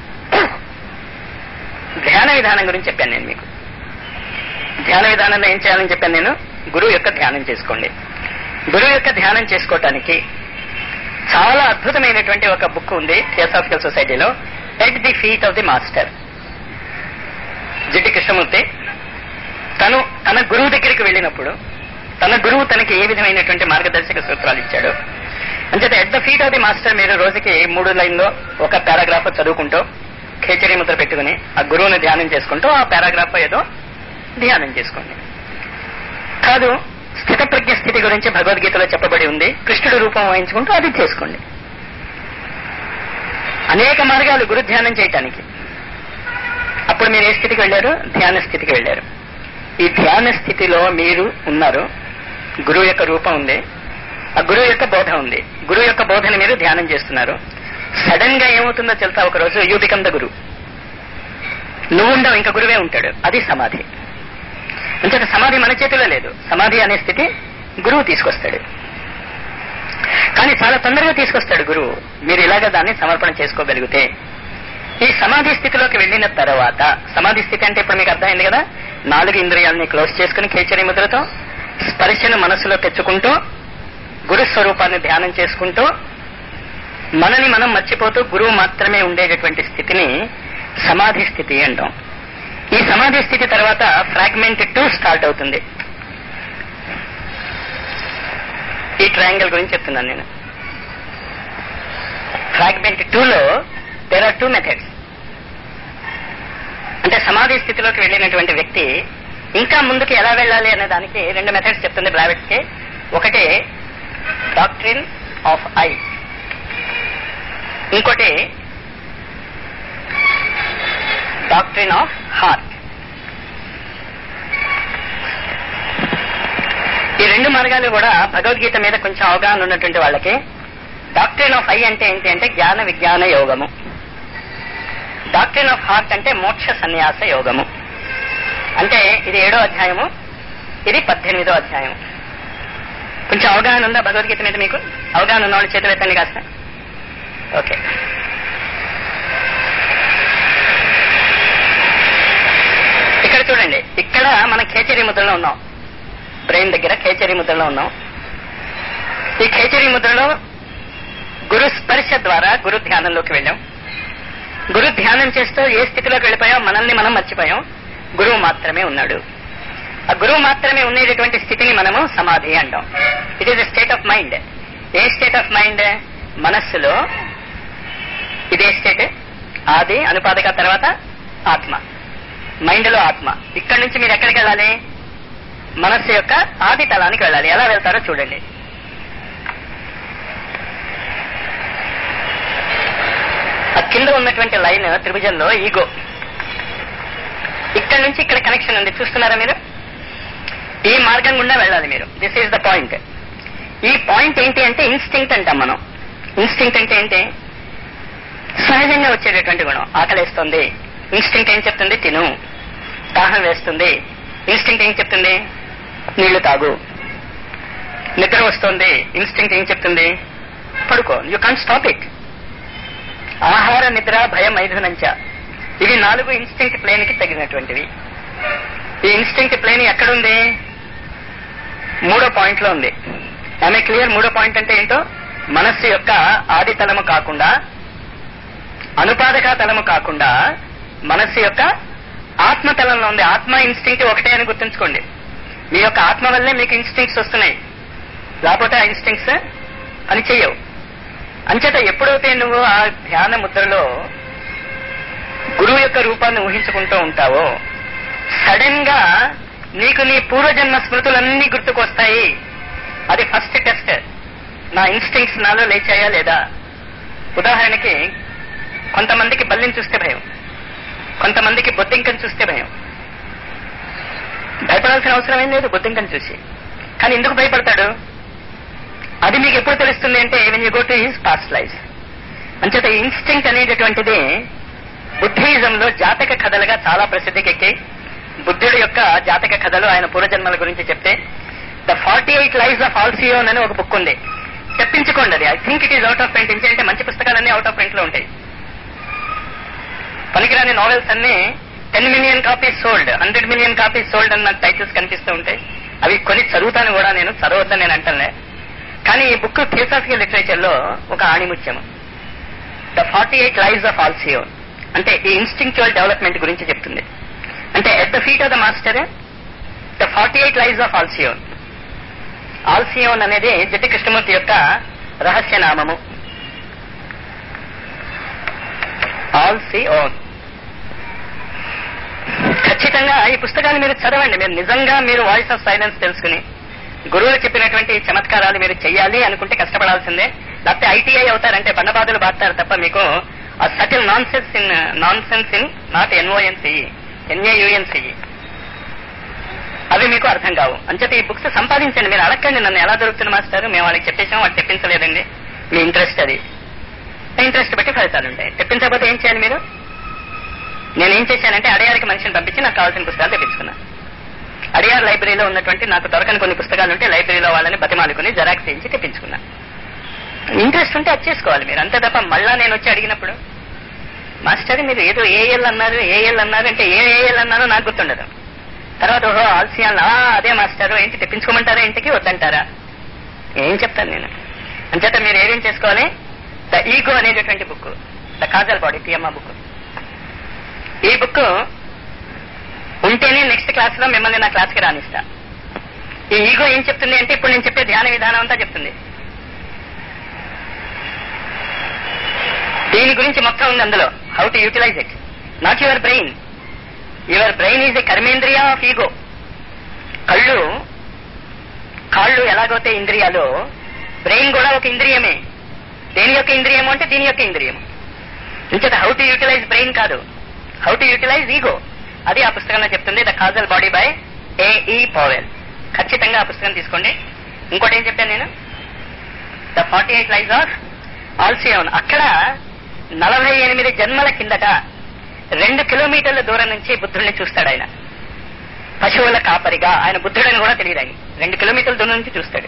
ధ్యాన విధానం గురించి చెప్పాను నేను మీకు. ధ్యాన విధానంలో ఏం చేయాలని చెప్పాను నేను, గురువు యొక్క ధ్యానం చేసుకోండి. గురువు యొక్క ధ్యానం చేసుకోవటానికి చాలా అద్భుతమైనటువంటి ఒక బుక్ ఉంది థియోసాఫికల్ సొసైటీలో, at the feet of the master. Jiddu Krishnamurti తను తన గురువు దగ్గరికి వెళ్ళినప్పుడు తన గురువు తనకి ఏ విధమైనటువంటి మార్గదర్శక సూత్రాలు ఇచ్చాడు. అంచేత at the feet of the master మీరు రోజుకి 3 లైన్లో ఒక పారాగ్రాఫ్ చదువుకుంటూ ఖేచరీ ముద్ర పెట్టుకుని ఆ గురువుని ధ్యానం చేసుకుంటూ ఆ పారాగ్రాఫ్ ఏదో ధ్యానం చేసుకోండి. కాదు, స్థితప్రజ్ఞ స్థితి గురించి భగవద్గీతలో చెప్పబడి ఉంది, కృష్ణుడు రూపం వహించుకుంటూ అది చేసుకోండి. అనేక మార్గాలు గురు ధ్యానం చేయటానికి. అప్పుడు మీరు ఏ స్థితికి వెళ్ళారు? ధ్యాన స్థితికి వెళ్ళారు. ఈ ధ్యాన స్థితిలో మీరు ఉన్నారు, గురువు యొక్క రూపం ఉంది, ఆ గురువు యొక్క బోధ ఉంది, గురువు యొక్క బోధని మీరు ధ్యానం చేస్తున్నారు. సడన్ గా ఏమవుతుందో తెలుసా, ఒక రోజు యూ బికమ్ ద గురు. నువ్వు ఉండవు, ఇంకా గురువే ఉంటాడు. అది సమాధి. అంటే సమాధి మన చేతిలో లేదు, సమాధి అనే స్థితి గురువు తీసుకొస్తాడు. కానీ చాలా తొందరగా తీసుకొస్తాడు గురువు, మీరు ఇలాగ దాన్ని సమర్పణ చేసుకోగలిగితే. ఈ సమాధి స్థితిలోకి వెళ్ళిన తర్వాత, సమాధి స్థితి అంటే ఇప్పుడు మీకు అర్థమైంది కదా, 4 ఇంద్రియాలని క్లోజ్ చేసుకుని ఖేచరీ ముద్రతో స్పర్శను మనసులో తెచ్చుకుంటూ గురు స్వరూపాన్ని ధ్యానం చేసుకుంటూ మనని మనం మర్చిపోతూ గురువు మాత్రమే ఉండేటటువంటి స్థితిని సమాధి స్థితి అంటాం. ఈ సమాధి స్థితి తర్వాత ఫ్రాగ్మెంట్ 2 స్టార్ట్ అవుతుంది. ఈ ట్రయాంగిల్ గురించి చెప్తున్నాను నేను. ఫ్రాగ్మెంట్ 2లో దేర్ ఆర్ 2 మెథడ్స్. అంటే సమాధి స్థితిలోకి వెళ్ళినటువంటి వ్యక్తి ఇంకా ముందుకు ఎలా వెళ్ళాలి అనే దానికి 2 మెథడ్స్ చెప్తుంది బ్లావెట్స్కి. ఒకటి డాక్ట్రిన్ ఆఫ్ ఐ, ఇంకోటి డాక్ట్రిన్ ఆఫ్ హార్ట్. ఈ 2 మార్గాలు కూడా భగవద్గీత మీద కొంచెం అవగాహన ఉన్నటువంటి వాళ్ళకి. డాక్ట్రిన్ ఆఫ్ ఐ అంటే ఏంటి అంటే జ్ఞాన విజ్ఞాన యోగము. డాక్ట్రిన్ ఆఫ్ హార్ట్ అంటే మోక్ష సన్యాస యోగము. అంటే ఇది 7వ అధ్యాయము, ఇది 18వ అధ్యాయం. కొంచెం అవగాహన ఉందా భగవద్గీత మీద? మీకు అవగాహన ఉన్న వాళ్ళు చేతులు ఎత్తండి కాస్త. ఓకే. ఇక్కడ చూడండి, ఇక్కడ మనం ఖేచరీ ముద్రలో ఉన్నాం, బ్రెయిన్ దగ్గర ఖేచరీ ముద్రలో ఉన్నాం. ఈ ఖేచరీ ముద్రలో గురు స్పర్శ ద్వారా గురు ధ్యానంలోకి వెళ్ళాం. గురు ధ్యానం చేస్తూ ఏ స్థితిలోకి వెళ్ళిపోయాం, మనల్ని మనం మర్చిపోయాం, గురువు మాత్రమే ఉన్నాడు. ఆ గురువు మాత్రమే ఉండేటటువంటి స్థితిని మనము సమాధి అంటాం. It is a state of mind. A state of mind? మనస్సులో ఇదే స్టేట్, ఆది అనుపాదక తర్వాత ఆత్మ, మైండ్ లో ఆత్మ. ఇక్కడి నుంచి మీరు ఎక్కడికి వెళ్ళాలి? మనస్సు యొక్క ఆది తలానికి వెళ్ళాలి. ఎలా వెళ్తారో చూడండి. ఆ కింద ఉన్నటువంటి లైన్ త్రిభుజంలో ఈగో. ఇక్కడ నుంచి ఇక్కడ కనెక్షన్ ఉంది, చూస్తున్నారా మీరు? ఈ మార్గం గుండా వెళ్ళాలి మీరు. This is the point. ఈ పాయింట్ ఏంటి అంటే ఇన్స్టింక్ట్ అంటాం మనం. ఇన్స్టింక్ట్ అంటే ఏంటి? సహజంగా వచ్చేటటువంటి గుణం. ఆకలేస్తుంది, ఇన్స్టింక్ట్ ఏం చెప్తుంది? తిను. దాహం వేస్తుంది, ఇన్స్టింక్ట్ ఏం చెప్తుంది? నీళ్లు తాగు. నిద్ర వస్తుంది, ఇన్స్టింక్ట్ ఏం చెప్తుంది? పడుకో. You can't stop it. ఆహార, నిద్ర, భయం, మైథునంచ, ఇవి 4 ఇన్స్టింక్ట్ ప్లేన్ కి తగినటువంటివి. ఈ ఇన్స్టింక్ట్ ప్లేన్ ఎక్కడుంది? 3వ పాయింట్ లో ఉంది. ఆమె క్లియర్? 3వ పాయింట్ అంటే ఏంటో, మనస్సు యొక్క ఆది తలము కాకుండా, అనుపాదక తలము కాకుండా, మనస్సు యొక్క ఆత్మతలంలో ఉంది. ఆత్మ ఇన్స్టింక్ట్ ఒకటే అని గుర్తుంచుకోండి. మీ యొక్క ఆత్మ వల్లే మీకు ఇన్స్టింక్ట్స్ వస్తున్నాయి, లేకపోతే ఆ ఇన్స్టింక్ట్స్ పని చెయ్యవు. అంచేత ఎప్పుడైతే నువ్వు ఆ ధ్యాన ముద్రలో గురువు యొక్క రూపాన్ని ఊహించుకుంటూ ఉంటావో, సడన్ గా నీకు నీ పూర్వజన్మ స్మృతులన్నీ గుర్తుకొస్తాయి. అది ఫస్ట్ టెస్ట్. నా ఇన్స్టింక్ట్స్ నాలో లేచాయా లేదా? ఉదాహరణకి, కొంతమందికి బల్లిని చూస్తే భయం, కొంతమందికి బొద్దింకని చూస్తే భయం. భయపడాల్సిన అవసరం ఏం లేదు బొద్దింకని చూసి. కానీ ఎందుకు భయపడతాడు? అది మీకు ఎప్పుడు తెలుస్తుంది అంటే when you go to his past life. అంచేత ఇన్స్టింక్ట్ అనేటటువంటిది బుద్ధిజంలో జాతక కథలుగా చాలా ప్రసిద్ధికెక్కి. బుద్ధుడి యొక్క జాతక కథలు, ఆయన పూర్వజన్మల గురించి చెప్తే, ద 48 లైఫ్స్ ఆఫ్ ఆల్సియోన్ అని ఒక బుక్ ఉంది. తెప్పించుకోండి అది. I think it is out of print. అంటే మంచి పుస్తకాలన్నీ అవుట్ ఆఫ్ ప్రింట్ లో ఉంటాయి. పనికిరాని నావెల్స్ అన్ని 10 million copies sold, 100 million copies sold అన్న టైటిల్స్ కనిపిస్తూ ఉంటాయి. అవి కొని చదువుతాను కూడా, నేను చదవద్దని నేను అంటానే. కానీ ఈ బుక్ థియోసాఫికల్ లిటరేచర్ లో ఒక ఆణిముత్యము. ద 48 లైఫ్స్ ఆఫ్ ఆల్సియోన్ అంటే ఈ ఇన్స్టింక్చువల్ డెవలప్మెంట్ గురించి చెప్తుంది. అంటే at the feet of the master the 48 lives of Alcyone. Alcyone అనేది జట్టి కృష్ణమూర్తి యొక్క రహస్య నామము. ఆల్సియోన్. ఖచ్చితంగా ఈ పుస్తకాన్ని మీరు చదవండి. మీరు నిజంగా మీరు వాయిస్ ఆఫ్ సైలెన్స్ తెలుసుకుని గురువులు చెప్పినటువంటి చమత్కారాలు మీరు చెయ్యాలి అనుకుంటే కష్టపడాల్సిందే. లేకపోతే ఐటీఐ అవుతారంటే బండబాదులు బాస్తారు తప్ప మీకు ఆ subtle nonsense in not NONCE, NAUNCE అవి మీకు అర్థం కావు. అంచేత ఈ బుక్స్ సంపాదించండి. మీరు అడగండి నన్ను ఎలా దొరుకుతుంది మాస్టర్, మేము వాళ్ళకి చెప్పేసాం, వాళ్ళు తెప్పించలేదండి. మీ ఇంట్రెస్ట్ అది. ఇంట్రెస్ట్ బట్టి ఫలితాలు ఉంటాయి. తెప్పించకపోతే ఏం చేయాలి మీరు? నేనేం చేశానంటే అడయారికి మనిషిని పంపించి నాకు కావాల్సిన పుస్తకాలు తెప్పించుకున్నా. అడియార్ లైబ్రరీలో ఉన్నటువంటి నాకు దొరకని కొన్ని పుస్తకాలు ఉంటే లైబ్రరీలో వాళ్ళని బతిమాలుకుని జెరాక్స్ చేయించి తెప్పించుకున్నా. ఇంట్రెస్ట్ ఉంటే అది చేసుకోవాలి మీరు, అంతే తప్ప మళ్ళా నేను వచ్చి అడిగినప్పుడు మాస్టర్ మీరు ఏదో ఏఎల్ అన్నారు అంటే ఏఎల్ అన్నారో నాకు గుర్తుండదు. తర్వాత ఓహో ఆల్సియాన్, అదే మాస్టర్ ఏంటి తెప్పించుకోమంటారా ఇంటికి, వద్దంటారా? ఏం చెప్తాను నేను. అంచేత మీరు ఏదేం చేసుకోవాలి? ద ఈగో అనేటటువంటి బుక్, ద కాజల్ బాడీ, పిఎమ్మ బుక్. ఈ బుక్ ఉంటేనే నెక్స్ట్ క్లాస్ లో మిమ్మల్ని నా క్లాస్కి రానిస్తా. ఈ ఈగో ఏం చెప్తుంది అంటే ఇప్పుడు నేను చెప్పే ధ్యాన విధానం అంతా చెప్తుంది. దీని గురించి మొత్తం ఉంది అందులో. How to utilize it, not your brain. Your brain is a కర్మేంద్రియ ఆఫ్ ఈగో. కాళ్ళు ఎలాగైతే ఇంద్రియాలో, బ్రెయిన్ కూడా ఒక ఇంద్రియమే. దేని యొక్క ఇంద్రియము అంటే దీని యొక్క ఇంద్రియము. ఇంచేత హౌ టు యూటిలైజ్ బ్రెయిన్ కాదు, హౌ టు యూటిలైజ్ ఈగో. అది ఆ పుస్తకంలో చెప్తుంది. The causal body by A.E. Powell. ఖచ్చితంగా ఆ పుస్తకం తీసుకోండి. ఇంకోటి ఏం చెప్పాను నేను? The 48 lives of Alcyone. అక్కడ 48 జన్మల కిందట 2 కిలోమీటర్ల దూరం నుంచి బుద్ధుడిని చూస్తాడు ఆయన. పశువుల కాపరిగా ఆయన బుద్ధుడని కూడా తెలియదు ఆయన. 2 కిలోమీటర్ల దూరం నుంచి చూస్తాడు.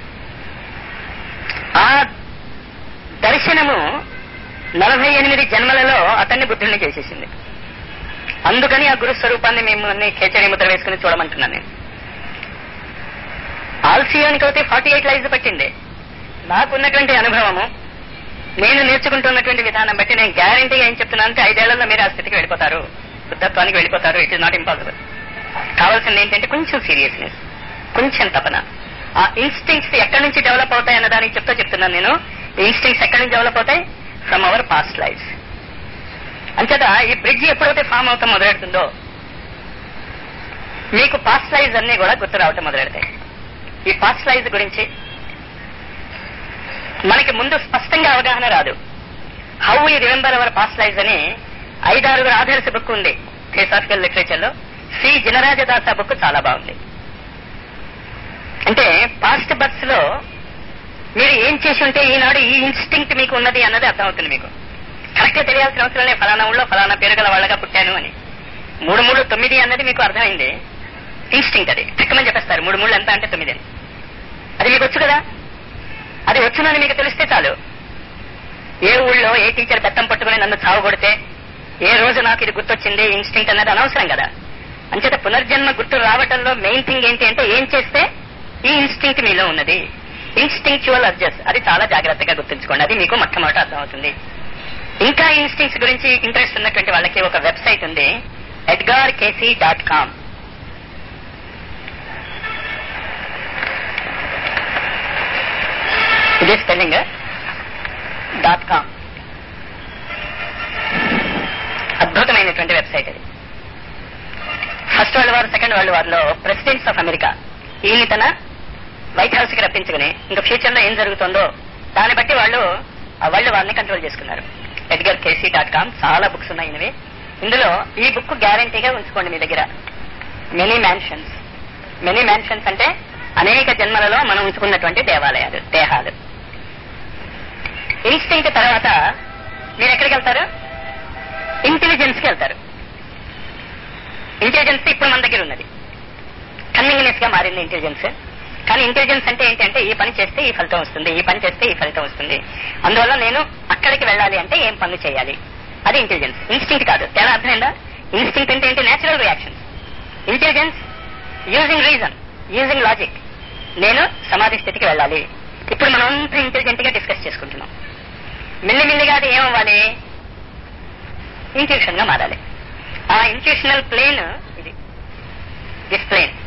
ఆ దర్శనము 48 జన్మలలో అతన్ని బుద్ధుడిని చేసేసింది. అందుకని ఆ గురు స్వరూపాన్ని మిమ్మల్ని కేచరి ముద్ర వేసుకుని చూడమంటున్నాను నేను. ఆల్సియోనికి అయితే 48 లైఫ్స్ పట్టింది. నాకున్నటువంటి అనుభవము, నేను నేర్చుకుంటున్నటువంటి విధానం బట్టి నేను గ్యారంటీగా ఏం చెప్తున్నాను అంటే 5 ఏళ్లలో మీరు ఆ స్థితికి వెళ్ళిపోతారు, బుద్ధత్వానికి వెళ్ళిపోతారు. It is not impossible. కావాల్సింది ఏంటంటే కొంచెం సీరియస్నెస్, కొంచెం తపన. ఆ ఇన్స్టింక్ట్స్ ఎక్కడి నుంచి డెవలప్ అవుతాయి అన్న దానికి చెప్తున్నాను నేను. ఇన్స్టింక్ట్స్ ఎక్కడి నుంచి డెవలప్ అవుతాయి? From our past life. అంచేత ఈ బ్రిడ్జ్ ఎప్పుడైతే ఫామ్ అవుతాం మొదలెడుతుందో మీకు పాస్ట్ లైఫ్ అన్ని కూడా గుర్తు రావటం మొదలెడతాయి. ఈ పాస్ట్ లైఫ్ గురించి మనకి ముందు స్పష్టంగా అవగాహన రాదు. How we remember our past lives అని 5-6 ఆథర్స్ బుక్ ఉంది థియోసాఫికల్ లిటరేచర్ లో. సి జినరాజదాస బుక్ చాలా బాగుంది. అంటే పాస్ట్ బర్త్స్ లో మీరు ఏం చేసి ఉంటే ఈనాడు ఈ ఇన్స్టింక్ట్ మీకు ఉన్నది అన్నది అర్థమవుతుంది. మీకు కరెక్ట్ గా తెలియాల్సిన అవసరం లేదు ఫలానా ఊళ్ళో ఫలానా పేరు గల వాళ్ళగా పుట్టాను అని. 3-3-9 అన్నది మీకు అర్థమైంది. ఇన్స్టింక్ట్ అది టక్కమని చెప్పేస్తారు. 3-3 ఎంత అంటే 9 అని. అది మీకు వచ్చు కదా, అది వచ్చునని మీకు తెలిస్తే చాలు. ఏ ఊళ్ళో ఏ టీచర్ బెత్తం పట్టుకుని నన్ను చావగొడితే ఏ రోజు నాకు ఇది గుర్తొచ్చింది ఇన్స్టింక్ట్ అన్నది అనవసరం కదా. అంచేత పునర్జన్మ గుర్తు రావటంలో మెయిన్ థింగ్ ఏంటి అంటే ఏం చేస్తే ఈ ఇన్స్టింక్ట్ మీలో ఉన్నది. ఇన్స్టింక్చువల్ అర్జెస్ అది చాలా జాగ్రత్తగా గుర్తుంచుకోండి. అది మీకు మొట్టమొదట అర్థమవుతుంది. ఇంకా ఇన్స్టింక్ట్స్ గురించి ఇంట్రెస్ట్ ఉన్నటువంటి వాళ్ళకి ఒక వెబ్సైట్ ఉంది, edgarcayce.com. ఇది స్పెల్లింగ్ .com. అద్భుతమైనటువంటి వెబ్సైట్ అది. First world war, second world war లో ప్రెసిడెంట్స్ ఆఫ్ అమెరికా ఈయన్ని తన వైట్ హౌస్ కి రప్పించుకుని ఇంకా ఫ్యూచర్ లో ఏం జరుగుతుందో దాన్ని బట్టి వాళ్ళు వరల్డ్ వార్ని కంట్రోల్ చేసుకున్నారు. edgarcayce.com. చాలా బుక్స్ ఉన్నాయి ఇవి. ఇందులో ఈ బుక్ గ్యారంటీగా ఉంచుకోండి మీ దగ్గర. మెనీ మ్యాన్షన్స్ అంటే అనేక జన్మలలో మనం ఉంచుకున్నటువంటి దేహాలు. ఇన్స్టింక్ట్ తర్వాత మీరు ఎక్కడికి వెళ్తారు? ఇంటెలిజెన్స్ కి వెళ్తారు. ఇంటెలిజెన్స్ ఇప్పుడు మన దగ్గర ఉన్నది. కన్వింగ్నెస్ గా మారింది ఇంటెలిజెన్స్. కానీ ఇంటెలిజెన్స్ అంటే ఏంటంటే ఈ పని చేస్తే ఈ ఫలితం వస్తుంది, ఈ పని చేస్తే ఈ ఫలితం వస్తుంది, అందువల్ల నేను అక్కడికి వెళ్ళాలి అంటే ఏం పనులు చేయాలి, అది ఇంటెలిజెన్స్. ఇన్స్టింక్ట్ కాదు. తేడా అర్థమైందా? ఇన్స్టింక్ట్ అంటే ఏంటి? Natural reaction. Intelligence using reason, using logic. నేను సమాధి స్థితికి వెళ్ళాలి. ఇప్పుడు మనం అంతా ఇంటెలిజెంట్ గా డిస్కస్ చేసుకుంటున్నాం. మెల్లిమెల్లిగా అది ఏమవ్వాలి? ఇంట్యూషన్ గా మారాలి. ఆ ఇంట్యూషనల్ ప్లేన్ ఇది, దిస్ ప్లేన్.